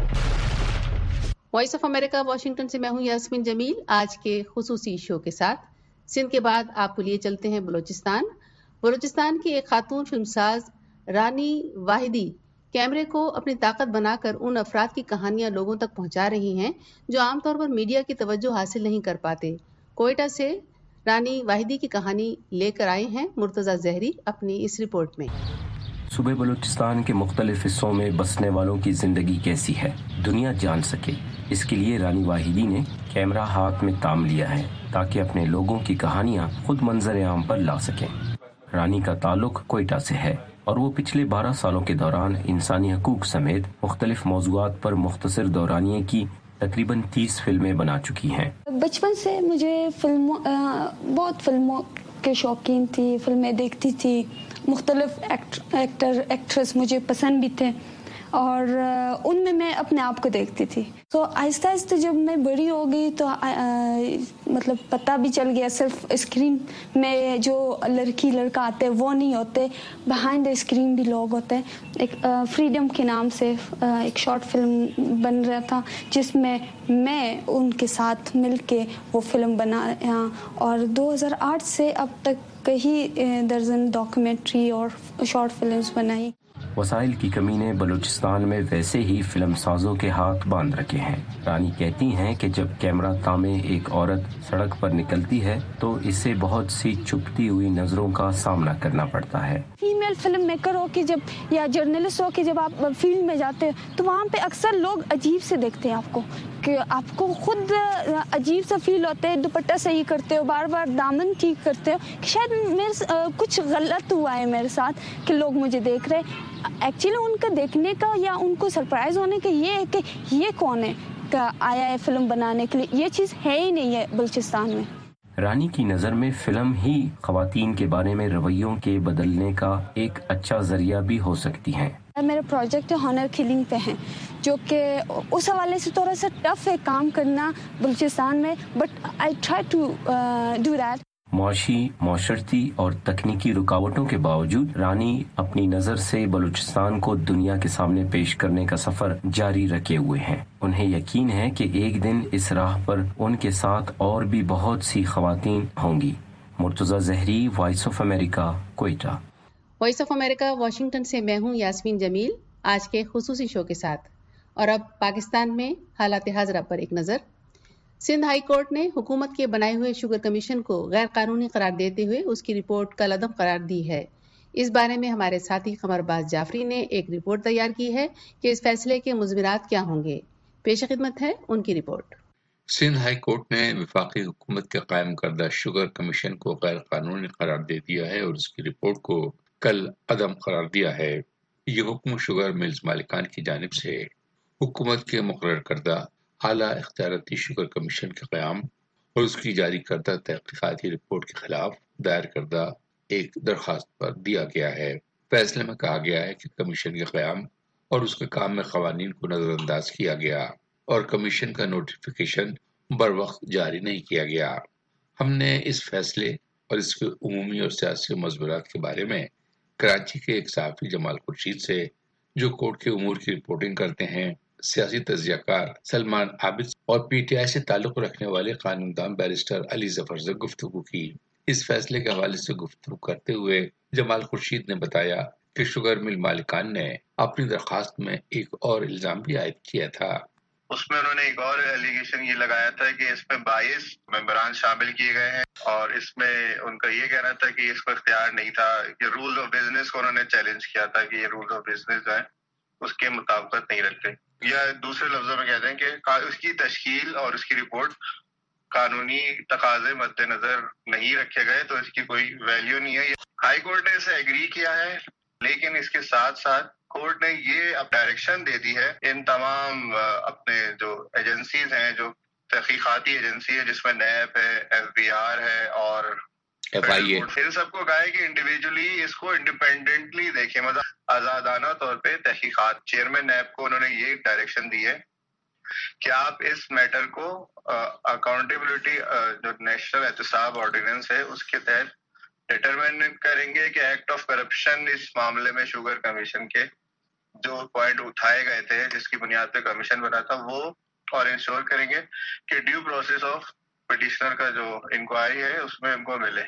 वॉइस ऑफ अमेरिका वाशिंगटन से मैं हूं यास्मीन जमील। आज के खुसूसी शो के साथ सिंध के बाद आपको लिए चलते हैं बलूचिस्तान। बलूचिस्तान की एक खातून फिल्मसाज रानी वाहिदी कैमरे को अपनी ताकत बनाकर उन अफराद की कहानियां लोगों तक पहुंचा रही हैं जो आमतौर पर मीडिया की तवज्जो हासिल नहीं कर पाते। कोयटा से रानी वाहिदी की कहानी लेकर आए हैं मुर्तजा जहरी अपनी इस रिपोर्ट में। सूबे बलूचिस्तान के मुख्तलिफ हिस्सों में बसने वालों की जिंदगी कैसी है दुनिया जान सके, इसके लिए रानी वाहिदी ने कैमरा हाथ में ताम लिया है ताकि अपने लोगों की कहानियां खुद मंजर आम पर ला सकें। रानी का ताल्लुक कोयटा से है और वो पिछले बारह सालों के दौरान इंसानी हकूक समेत मुख्तलिफ मौज़ूआत पर मुख्तसर दौरानिए की तकरीबन तीस फिल्में बना चुकी हैं। बचपन से मुझे फिल्मों बहुत फिल्मों के शौकीन थी, फिल्में देखती थी, मुख्तलिफ एक्ट, एक्टर एक्ट्रेस मुझे पसंद भी थे और उनमें मैं अपने आप को देखती थी। तो आहिस्ता आहिस्ता जब मैं बड़ी हो गई तो आ, आ, मतलब पता भी चल गया सिर्फ स्क्रीन में जो लड़की लड़का आते हैं वो नहीं होते, बिहाइंड द स्क्रीन भी लोग होते हैं। एक फ्रीडम के नाम से आ, एक शॉर्ट फिल्म बन रहा था जिसमें मैं उनके साथ मिलके वो फिल्म बनाया और दो हज़ार आठ से अब तक कई दर्जन डॉक्यूमेंट्री और शॉर्ट फिल्म्स बनाई। वसाइल की कमी ने बलूचिस्तान में वैसे ही फिल्म साजों के हाथ बांध रखे हैं। रानी कहती हैं कि जब कैमरा तामे एक औरत सड़क पर निकलती है तो इससे बहुत सी चुपती हुई नजरों का सामना करना पड़ता है। फीमेल फिल्म मेकर हो कि जब या जर्नलिस्ट हो कि जब आप फील्ड में जाते हैं तो वहाँ पे अक्सर लोग अजीब से देखते हैं आपको, कि आपको खुद अजीब सा फील होता है। दुपट्टा सही करते हो, बार बार दामन ठीक करते हो कि शायद मेरे कुछ गलत हुआ है मेरे साथ कि लोग मुझे देख रहे हैं। एक्चुअली उनका देखने का या उनको सरप्राइज होने का ये है कि ये कौन है का आया है फिल्म बनाने के लिए, ये चीज़ है ही नहीं है बलूचिस्तान में। रानी की नज़र में फिल्म ही ख़वातीन के बारे में रवैयों के बदलने का एक अच्छा जरिया भी हो सकती है। मेरा प्रोजेक्ट हॉनर किलिंग पे है जो कि उस हवाले से थोड़ा सा टफ है काम करना बलूचिस्तान में, but I try to do that. मुआशी, माशरती और तकनीकी रुकावटों के बावजूद रानी अपनी नज़र से बलूचिस्तान को दुनिया के सामने पेश करने का सफ़र जारी रखे हुए हैं। उन्हें यकीन है कि एक दिन इस राह पर उनके साथ और भी बहुत सी ख़वातीन होंगी। Murtaza Zehri, voice of America, Quetta. Voice of America Washington से मैं हूं यास्मीन जमील आज के खुसूसी शो के साथ। और अब पाकिस्तान में हालात हाजरा पर एक नज़र। सिंध हाई कोर्ट ने हुकूमत के बनाए हुए शुगर कमीशन को गैर कानूनी करार देते हुए उसकी रिपोर्ट कल अदम करार दी है। इस बारे में हमारे साथी कमरबाज जाफरी ने एक रिपोर्ट तैयार की है कि इस फैसले के मुज़मिरात क्या होंगे। पेश खिदमत है उनकी रिपोर्ट। सिंध हाई कोर्ट ने वफाकी हुकूमत के कायम करदा शुगर कमीशन को गैर कानूनी करार दे दिया है और उसकी रिपोर्ट को कल अदम करार दिया है। ये हुक्म शुगर मिल्स मालिकान की जानिब से हुकूमत के मुकर्रर करदा आला इख्तियाराती शुगर कमीशन के क़याम और उसकी जारी करदा तहक़ीक़ाती रिपोर्ट के खिलाफ दायर करदा एक दरख्वास्त पर दिया गया है। फैसले में कहा गया है कि कमीशन के क़याम और उसके काम में क़वानीन को नज़रअंदाज किया गया और कमीशन का नोटिफिकेशन बर वक्त जारी नहीं किया गया। हमने इस फैसले और इसके उमूमी और सियासी मज़मूरात के बारे में کراچی کے ایک صحافی جمال خورشید سے جو کورٹ کے امور کی رپورٹنگ کرتے ہیں، سیاسی تجزیہ کار سلمان عابد اور پی ٹی آئی سے تعلق رکھنے والے قانون دان بیرسٹر علی ظفر سے گفتگو کی۔ اس فیصلے کے حوالے سے گفتگو کرتے ہوئے جمال خورشید نے بتایا کہ شوگر مل مالکان نے اپنی درخواست میں ایک اور الزام بھی عائد کیا تھا۔ اس میں انہوں نے ایک اور ایلیگیشن یہ لگایا تھا کہ اس میں بائیس ممبران شامل کیے گئے ہیں، اور اس میں ان کا یہ کہنا تھا کہ اس کو اختیار نہیں تھا، کہ رولز آف بزنس کو انہوں نے چیلنج کیا تھا کہ یہ رولز آف بزنس جو ہے اس کے مطابقت نہیں رکھتے، یا دوسرے لفظوں میں کہتے ہیں کہ اس کی تشکیل اور اس کی رپورٹ قانونی تقاضے مد نظر نہیں رکھے گئے، تو اس کی کوئی ویلیو نہیں ہے۔ ہائی کورٹ نے اسے ایگری کیا ہے، لیکن اس کے ساتھ ساتھ کورٹ نے یہ اب ڈائریکشن دے دی ہے ان تمام اپنے جو ایجنسیز ہیں، جو تحقیقاتی ایجنسی ہے جس میں نیب ہے، ایف بی آر ہے اور ایف آئی اے، پھر سب کو کہا ہے کہ انڈیویجولی اس کو انڈیپینڈنٹلی دیکھیں، مطلب آزادانہ طور پہ تحقیقات۔ چیئرمین نیب کو انہوں نے یہ ڈائریکشن دی ہے کہ آپ اس میٹر کو اکاؤنٹیبلٹی جو نیشنل احتساب آرڈیننس ہے اس کے تحت ڈٹرمن کریں گے کہ ایکٹ آف کرپشن اس معاملے میں شوگر کمیشن کے جو پوائنٹ اٹھائے گئے تھے جس کی بنیاد پہ کمیشن بنا تھا وہ، اور انشور کریں گے کہ ڈیو پروسیس آف پٹیشنر کا جو انکوائری ہے اس میں ان کو ملے۔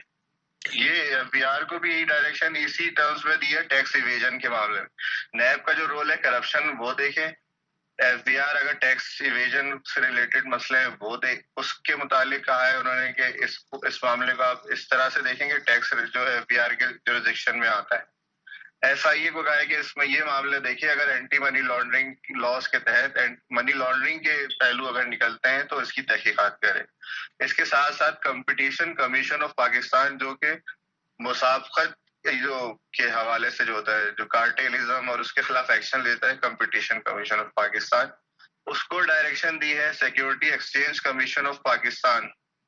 یہ ایف بی آر کو بھی یہی ڈائریکشن اسی ٹرمز میں دی ہے ٹیکس ایویژن کے معاملے میں۔ نیب کا جو رول ہے کرپشن وہ دیکھیں، ایف بی آر اگر ٹیکس ایویژن سے ریلیٹڈ مسئلے ہیں وہ دیکھ، اس کے متعلق کہا ہے انہوں نے کہ اس اس معاملے کو آپ اس طرح سے دیکھیں کہ ٹیکس جو ایف بی آر کے جورسڈکشن میں آتا ہے۔ ایف آئی اے کو کہا ہے کہ اس میں یہ معاملے دیکھیں، اگر اینٹی منی لانڈرنگ لاس کے تحت منی لانڈرنگ کے پہلو اگر نکلتے ہیں تو اس کی تحقیقات کرے۔ اس کے ساتھ ساتھ کمپٹیشن کمیشن آف پاکستان جو کہ مسابقت جو کے حوالے سے جو ہوتا ہے، جو کارٹیلزم اور اس کے خلاف ایکشن لیتا ہے کمپٹیشن کمیشن آف پاکستان، اس کو ڈائریکشن دی ہے security exchange commission of Pakistan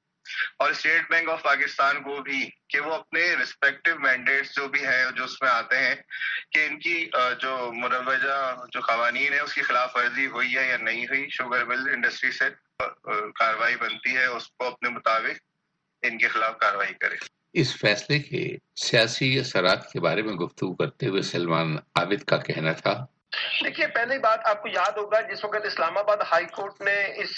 اور اسٹیٹ بینک آف پاکستان کو بھی کہ وہ اپنے ریسپیکٹو مینڈیٹس جو بھی ہیں جو اس میں آتے ہیں کہ ان کی جو مروجہ جو قوانین ہے اس کی خلاف ورزی ہوئی ہے یا نہیں ہوئی، شوگر مل انڈسٹری سے کارروائی بنتی ہے، اس کو اپنے مطابق ان کے خلاف کارروائی کرے۔ اس فیصلے کے سیاسی اثرات کے بارے میں گفتگو کرتے ہوئے سلمان عابد کا کہنا تھا، دیکھیے پہلی بات آپ کو یاد ہوگا جس وقت اسلام آباد ہائی کورٹ نے اس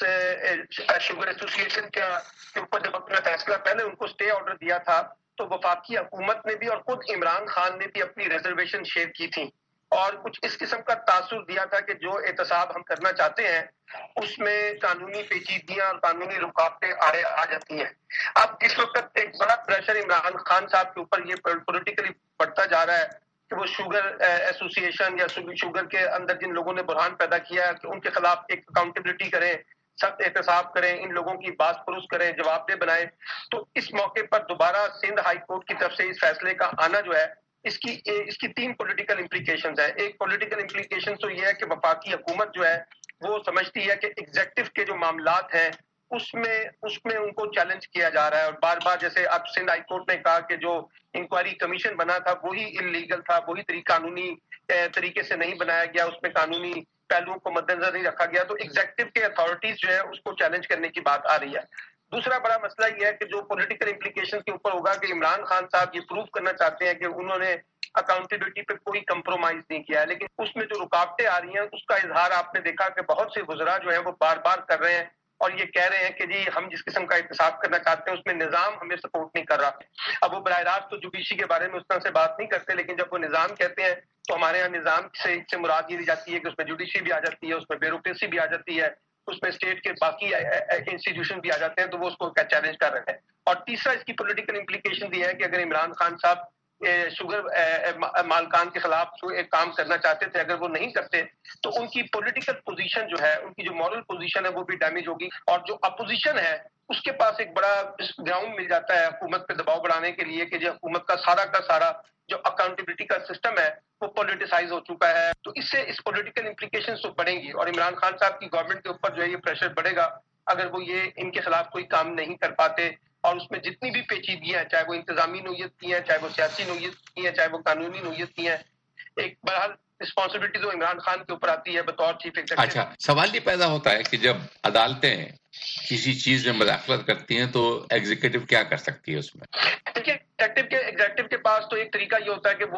شوگر ایسوسی ایشن کے اوپر جب اپنا فیصلہ پہلے ان کو سٹے آرڈر دیا تھا تو وفاقی حکومت نے بھی اور خود عمران خان نے بھی اپنی ریزرویشن شیئر کی تھی اور کچھ اس قسم کا تاثر دیا تھا کہ جو احتساب ہم کرنا چاہتے ہیں اس میں قانونی پیچیدگیاں اور قانونی رکاوٹیں آڑے آ جاتی ہیں۔ اب اس وقت ایک بڑا پریشر عمران خان صاحب کے اوپر یہ پولیٹیکلی بڑھتا جا رہا ہے کہ وہ شوگر ایسوسی ایشن یا شوگر کے اندر جن لوگوں نے بحران پیدا کیا ہے کہ ان کے خلاف ایک اکاؤنٹیبلٹی کریں، سخت احتساب کریں، ان لوگوں کی باز پرس کریں، جواب دہ بنائیں۔ تو اس موقع پر دوبارہ سندھ ہائی کورٹ کی طرف سے اس فیصلے کا آنا جو ہے اس کی اس کی تین پولیٹیکل امپلیکیشنز ہیں۔ ایک پولیٹیکل امپلیکیشن تو یہ ہے کہ وفاقی حکومت جو ہے وہ سمجھتی ہے کہ ایگزیکٹو کے جو معاملات ہیں اس میں اس میں ان کو چیلنج کیا جا رہا ہے اور بار بار جیسے اب سندھ ہائی کورٹ نے کہا کہ جو انکوائری کمیشن بنا تھا وہی انلیگل تھا، وہی طریقہ قانونی طریقے سے نہیں بنایا گیا، اس میں قانونی پہلوؤں کو مد نظر نہیں رکھا گیا، تو ایگزیکٹو کے اتھارٹیز جو ہے اس کو چیلنج کرنے کی بات آ رہی ہے۔ دوسرا بڑا مسئلہ یہ ہے کہ جو پولیٹیکل امپلیکیشن کے اوپر ہوگا کہ عمران خان صاحب یہ پروف کرنا چاہتے ہیں کہ انہوں نے اکاؤنٹیبلٹی پہ کوئی کمپرومائز نہیں کیا ہے، لیکن اس میں جو رکاوٹیں آ رہی ہیں اس کا اظہار آپ نے دیکھا کہ بہت سے وزراء جو ہیں وہ بار بار کر رہے ہیں اور یہ کہہ رہے ہیں کہ جی ہم جس قسم کا احتساب کرنا چاہتے ہیں اس میں نظام ہمیں سپورٹ نہیں کر رہا۔ اب وہ براہ راست تو جوڈیشری کے بارے میں اس طرح سے بات نہیں کرتے، لیکن جب وہ نظام کہتے ہیں تو ہمارے یہاں نظام سے سے مراد یہ دی جاتی ہے کہ اس میں جوڈیشری بھی آ جاتی ہے، اس میں بیوروکریسی بھی آ جاتی ہے، اس میں اسٹیٹ کے باقی انسٹیٹیوشن بھی آ جاتے ہیں، تو وہ اس کو چیلنج کر رہے ہیں۔ اور تیسرا اس کی پولیٹیکل امپلیکیشن یہ ہے کہ اگر عمران خان صاحب شوگر مالکان کے خلاف ایک کام کرنا چاہتے تھے، اگر وہ نہیں کرتے تو ان کی پولیٹیکل پوزیشن جو ہے، ان کی جو مورل پوزیشن ہے وہ بھی ڈیمیج ہوگی، اور جو اپوزیشن ہے اس کے پاس ایک بڑا گراؤنڈ مل جاتا ہے حکومت پہ دباؤ بڑھانے کے لیے کہ جو حکومت کا سارا کا سارا جو اکاؤنٹیبلٹی کا سسٹم ہے وہ پولیٹیسائز ہو چکا ہے۔ تو اس سے اس پولیٹیکل امپلیکیشنز تو بڑھیں گی اور عمران خان صاحب کی گورنمنٹ کے اوپر جو ہے یہ پریشر بڑھے گا اگر وہ یہ ان کے خلاف کوئی کام نہیں کر پاتے، اور اس میں جتنی بھی پیچیدگیاں ہیں، چاہے وہ انتظامی نوعیت کی ہیں، چاہے وہ سیاسی نوعیت کی ہیں، چاہے وہ قانونی نوعیت کی ہیں، ایک بہرحال رسپانسبلٹی تو عمران خان کے اوپر آتی ہے بطور چیف ایگزیکٹو۔ اچھا، سوال یہ پیدا ہوتا ہے کہ جب عدالتیں کسی چیز میں مداخلت کرتی ہیں تو ایگزیکٹو کیا کر سکتی ہے اس میں؟ دیکھیے ایگزیکٹو کے ایگزیکٹو کے پاس تو ایک طریقہ یہ ہوتا ہے کہ وہ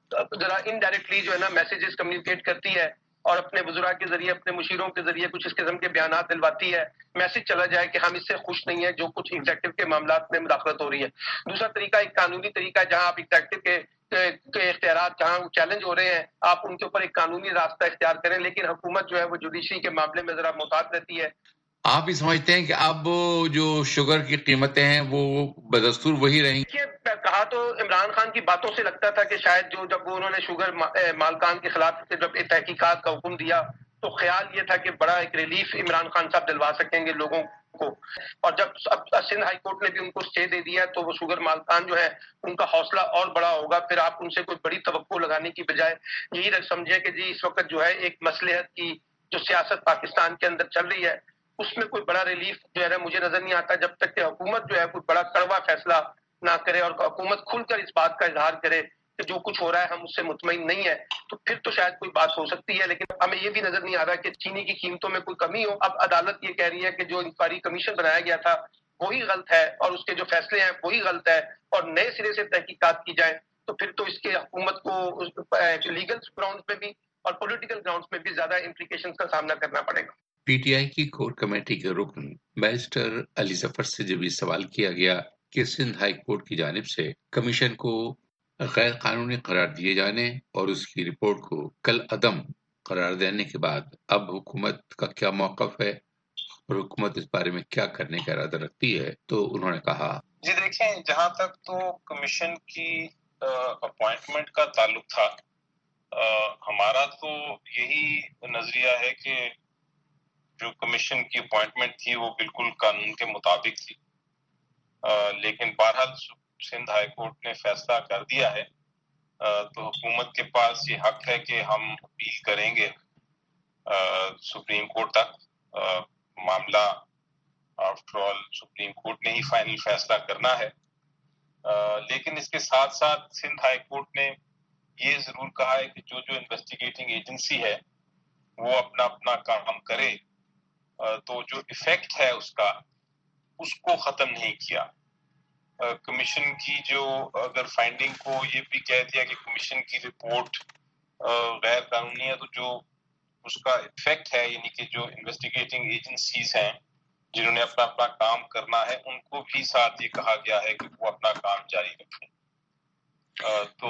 ذرا انڈائریکٹلی جو ہے نا میسیجز کمیونیکیٹ کرتی ہے اور اپنے وزراء کے ذریعے اپنے مشیروں کے ذریعے کچھ اس قسم کے بیانات دلواتی ہے، میسج چلا جائے کہ ہم اس سے خوش نہیں ہیں جو کچھ ایگزیکٹو کے معاملات میں مداخلت ہو رہی ہے۔ دوسرا طریقہ ایک قانونی طریقہ ہے، جہاں آپ ایگزیکٹو کے کے اختیارات جہاں چیلنج ہو رہے ہیں آپ ان کے اوپر ایک قانونی راستہ اختیار کریں، لیکن حکومت جو ہے وہ جوڈیشری کے معاملے میں ذرا محتاط رہتی ہے۔ آپ بھی سمجھتے ہیں کہ اب جو شوگر کی قیمتیں ہیں وہ بدستور وہی رہیں گی؟ کہا تو عمران خان کی باتوں سے لگتا تھا کہ شاید جو جب وہ انہوں نے شوگر مالکان کے خلاف جب تحقیقات کا حکم دیا تو خیال یہ تھا کہ بڑا ایک ریلیف عمران خان صاحب دلوا سکیں گے لوگوں کو، اور جب سندھ ہائی کورٹ نے بھی ان کو اسٹے دے دیا تو وہ شوگر مالکان جو ہے ان کا حوصلہ اور بڑا ہوگا۔ پھر آپ ان سے کوئی بڑی توقع لگانے کی بجائے یہی سمجھیں کہ جی اس وقت جو ہے ایک مصلحت کی جو سیاست پاکستان کے اندر چل رہی ہے اس میں کوئی بڑا ریلیف جو ہے مجھے نظر نہیں آتا جب تک کہ حکومت جو ہے کوئی بڑا کڑوا فیصلہ نہ کرے اور حکومت کھل کر اس بات کا اظہار کرے کہ جو کچھ ہو رہا ہے ہم اس سے مطمئن نہیں ہے، تو پھر تو شاید کوئی بات ہو سکتی ہے۔ لیکن ہمیں یہ بھی نظر نہیں آ رہا کہ چینی کی قیمتوں میں کوئی کمی ہو۔ اب عدالت یہ کہہ رہی ہے کہ جو انکوائری کمیشن بنایا گیا تھا وہی غلط ہے اور اس کے جو فیصلے ہیں وہی غلط ہے اور نئے سرے سے تحقیقات کی جائیں، تو پھر تو اس کے حکومت کو لیگل گراؤنڈز میں بھی اور پولیٹیکل گراؤنڈز میں بھی زیادہ امپلیکیشنز کا سامنا کرنا پڑے گا۔ پی ٹی آئی کی کور کمیٹی کے رکن بیرسٹر علی ظفر سے جب یہ سوال کیا گیا کہ سندھ ہائی کورٹ کی جانب سے کمیشن کو غیر قانونی قرار دیے جانے اور اس کی رپورٹ کو کل عدم قرار دینے کے بعد اب حکومت کا کیا موقف ہے اور حکومت اس بارے میں کیا کرنے کا ارادہ رکھتی ہے، تو انہوں نے کہا جی دیکھیں، جہاں تک تو کمیشن کی اپوائنٹمنٹ کا تعلق تھا، ہمارا تو یہی نظریہ ہے کہ جو کمیشن کی اپوائنٹمنٹ تھی وہ بالکل قانون کے مطابق تھی، لیکن بہرحال سندھ ہائی کورٹ نے فیصلہ کر دیا ہے تو حکومت کے پاس یہ حق ہے کہ ہم اپیل کریں گے سپریم کورٹ تک۔ معاملہ آفٹر آل سپریم کورٹ نے ہی فائنل فیصلہ کرنا ہے، لیکن اس کے ساتھ ساتھ سندھ ہائی کورٹ نے یہ ضرور کہا ہے کہ جو جو انویسٹیگیٹنگ ایجنسی ہے وہ اپنا اپنا کام کرے، تو جو ایفیکٹ ہے اس کا اس کو ختم نہیں کیا۔ کمیشن کی جو اگر فائنڈنگ کو یہ بھی کہہ دیا کہ کمیشن کی رپورٹ غیر قانونی ہے، تو جو اس کا ایفیکٹ ہے یعنی کہ جو انویسٹیگیٹنگ ایجنسیز ہیں جنہوں نے اپنا اپنا کام کرنا ہے ان کو بھی ساتھ یہ کہا گیا ہے کہ وہ اپنا کام جاری رکھیں۔ تو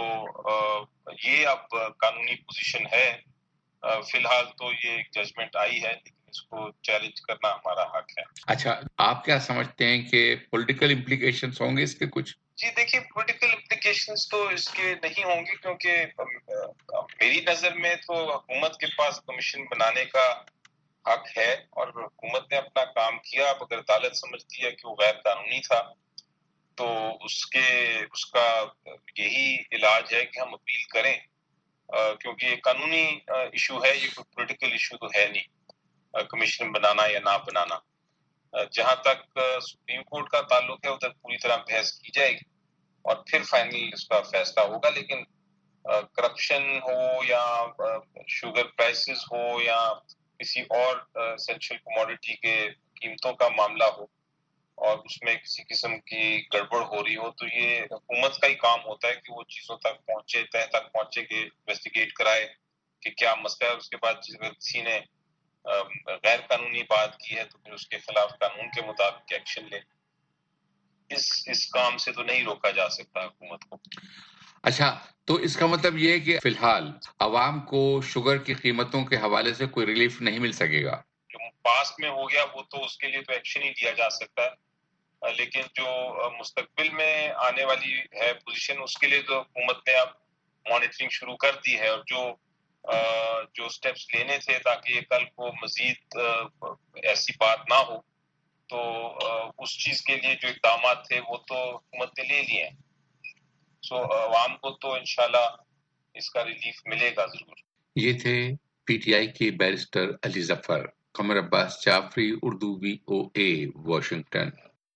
یہ اب قانونی پوزیشن ہے، فی الحال تو یہ ججمنٹ آئی ہے لیکن اس کو چیلنج کرنا ہمارا حق ہے۔ اچھا، آپ کیا سمجھتے ہیں کہ پولیٹیکل امپلیکیشنز ہوں گے اس کے کچھ؟ جی دیکھیے، پولیٹیکل امپلیکیشنز تو اس کے نہیں ہوں گے، کیونکہ میری نظر میں تو حکومت کے پاس کمیشن بنانے کا حق ہے اور حکومت نے اپنا کام کیا۔ اب اگر عدالت سمجھتی ہے کہ وہ غیر قانونی تھا تو اس کے اس کا یہی علاج ہے کہ ہم اپیل کریں، کیونکہ یہ قانونی ایشو ہے، یہ کوئی پولیٹیکل ایشو تو ہے نہیں کمیشن بنانا یا نہ بنانا۔ جہاں تک سپریم کورٹ کا تعلق ہے ادھر پوری طرح بحث کی جائے گی اور پھر فائنل اس کا فیصلہ ہوگا، لیکن کرپشن ہو یا شوگر پرائسز ہو یا کسی اور اسینشیل کموڈٹی کے قیمتوں کا معاملہ ہو اور اس میں کسی قسم کی گڑبڑ ہو رہی ہو، تو یہ حکومت کا ہی کام ہوتا ہے کہ وہ چیزوں تک پہنچے، تہ تک پہنچے، کہ انویسٹیگیٹ کرائے کہ کیا مسئلہ ہے۔ اس کے بعد اگر کسی نے غیر قانونی بات کی ہے تو پھر اس کے خلاف قانون کے مطابق ایکشن لے۔ اس اس کام سے تو نہیں روکا جا سکتا حکومت کو۔ اچھا، تو اس کا مطلب یہ ہے کہ فی الحال عوام کو شوگر کی قیمتوں کے حوالے سے کوئی ریلیف نہیں مل سکے گا؟ جو پاسٹ میں ہو گیا وہ تو اس کے لیے تو ایکشن ہی لیا جا سکتا ہے، لیکن جو مستقبل میں آنے والی ہے پوزیشن اس کے لیے تو حکومت نے اب مانیٹرنگ شروع کر دی ہے، اور جو جو سٹیپس لینے تھے تاکہ یہ کل کو مزید ایسی بات نہ ہو، تو اس چیز کے لیے جو اقدامات تھے وہ تو حکومت نے لے لیے ہیں۔ سو عوام کو تو انشاءاللہ اس کا ریلیف ملے گا ضرور۔ یہ تھے پی ٹی آئی کے barrister Ali Zafar. Qamar Abbas Jafri, Urdu V O A, Washington.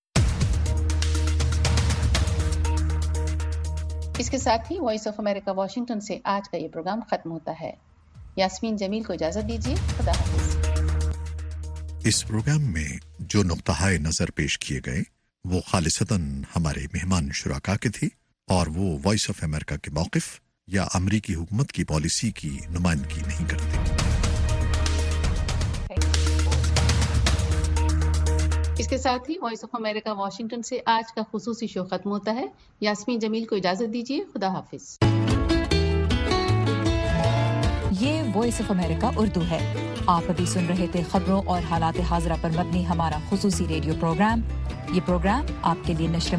اس کے ساتھ ہی وائس آف امریکہ واشنگٹن سے آج کا یہ پروگرام ختم ہوتا ہے۔ یاسمین جمیل کو اجازت دیجیے، خدا حافظ۔ اس پروگرام میں جو نقطہ نظر پیش کیے گئے وہ خالصتاً ہمارے مہمان شرکا کے تھے اور وہ وائس آف امریکہ کے موقف یا امریکی حکومت کی پالیسی کی نمائندگی نہیں کرتے۔ اس کے ساتھ ہی وائس آف امریکہ واشنگٹن سے آج کا خصوصی شو ختم ہوتا ہے۔ یاسمین جمیل کو اجازت دیجیے، خدا حافظ۔ یہ وائس آف امریکہ اردو ہے۔ آپ ابھی سن رہے تھے خبروں اور حالات حاضرہ پر مبنی ہمارا خصوصی ریڈیو پروگرام۔ یہ پروگرام آپ کے لیے نشر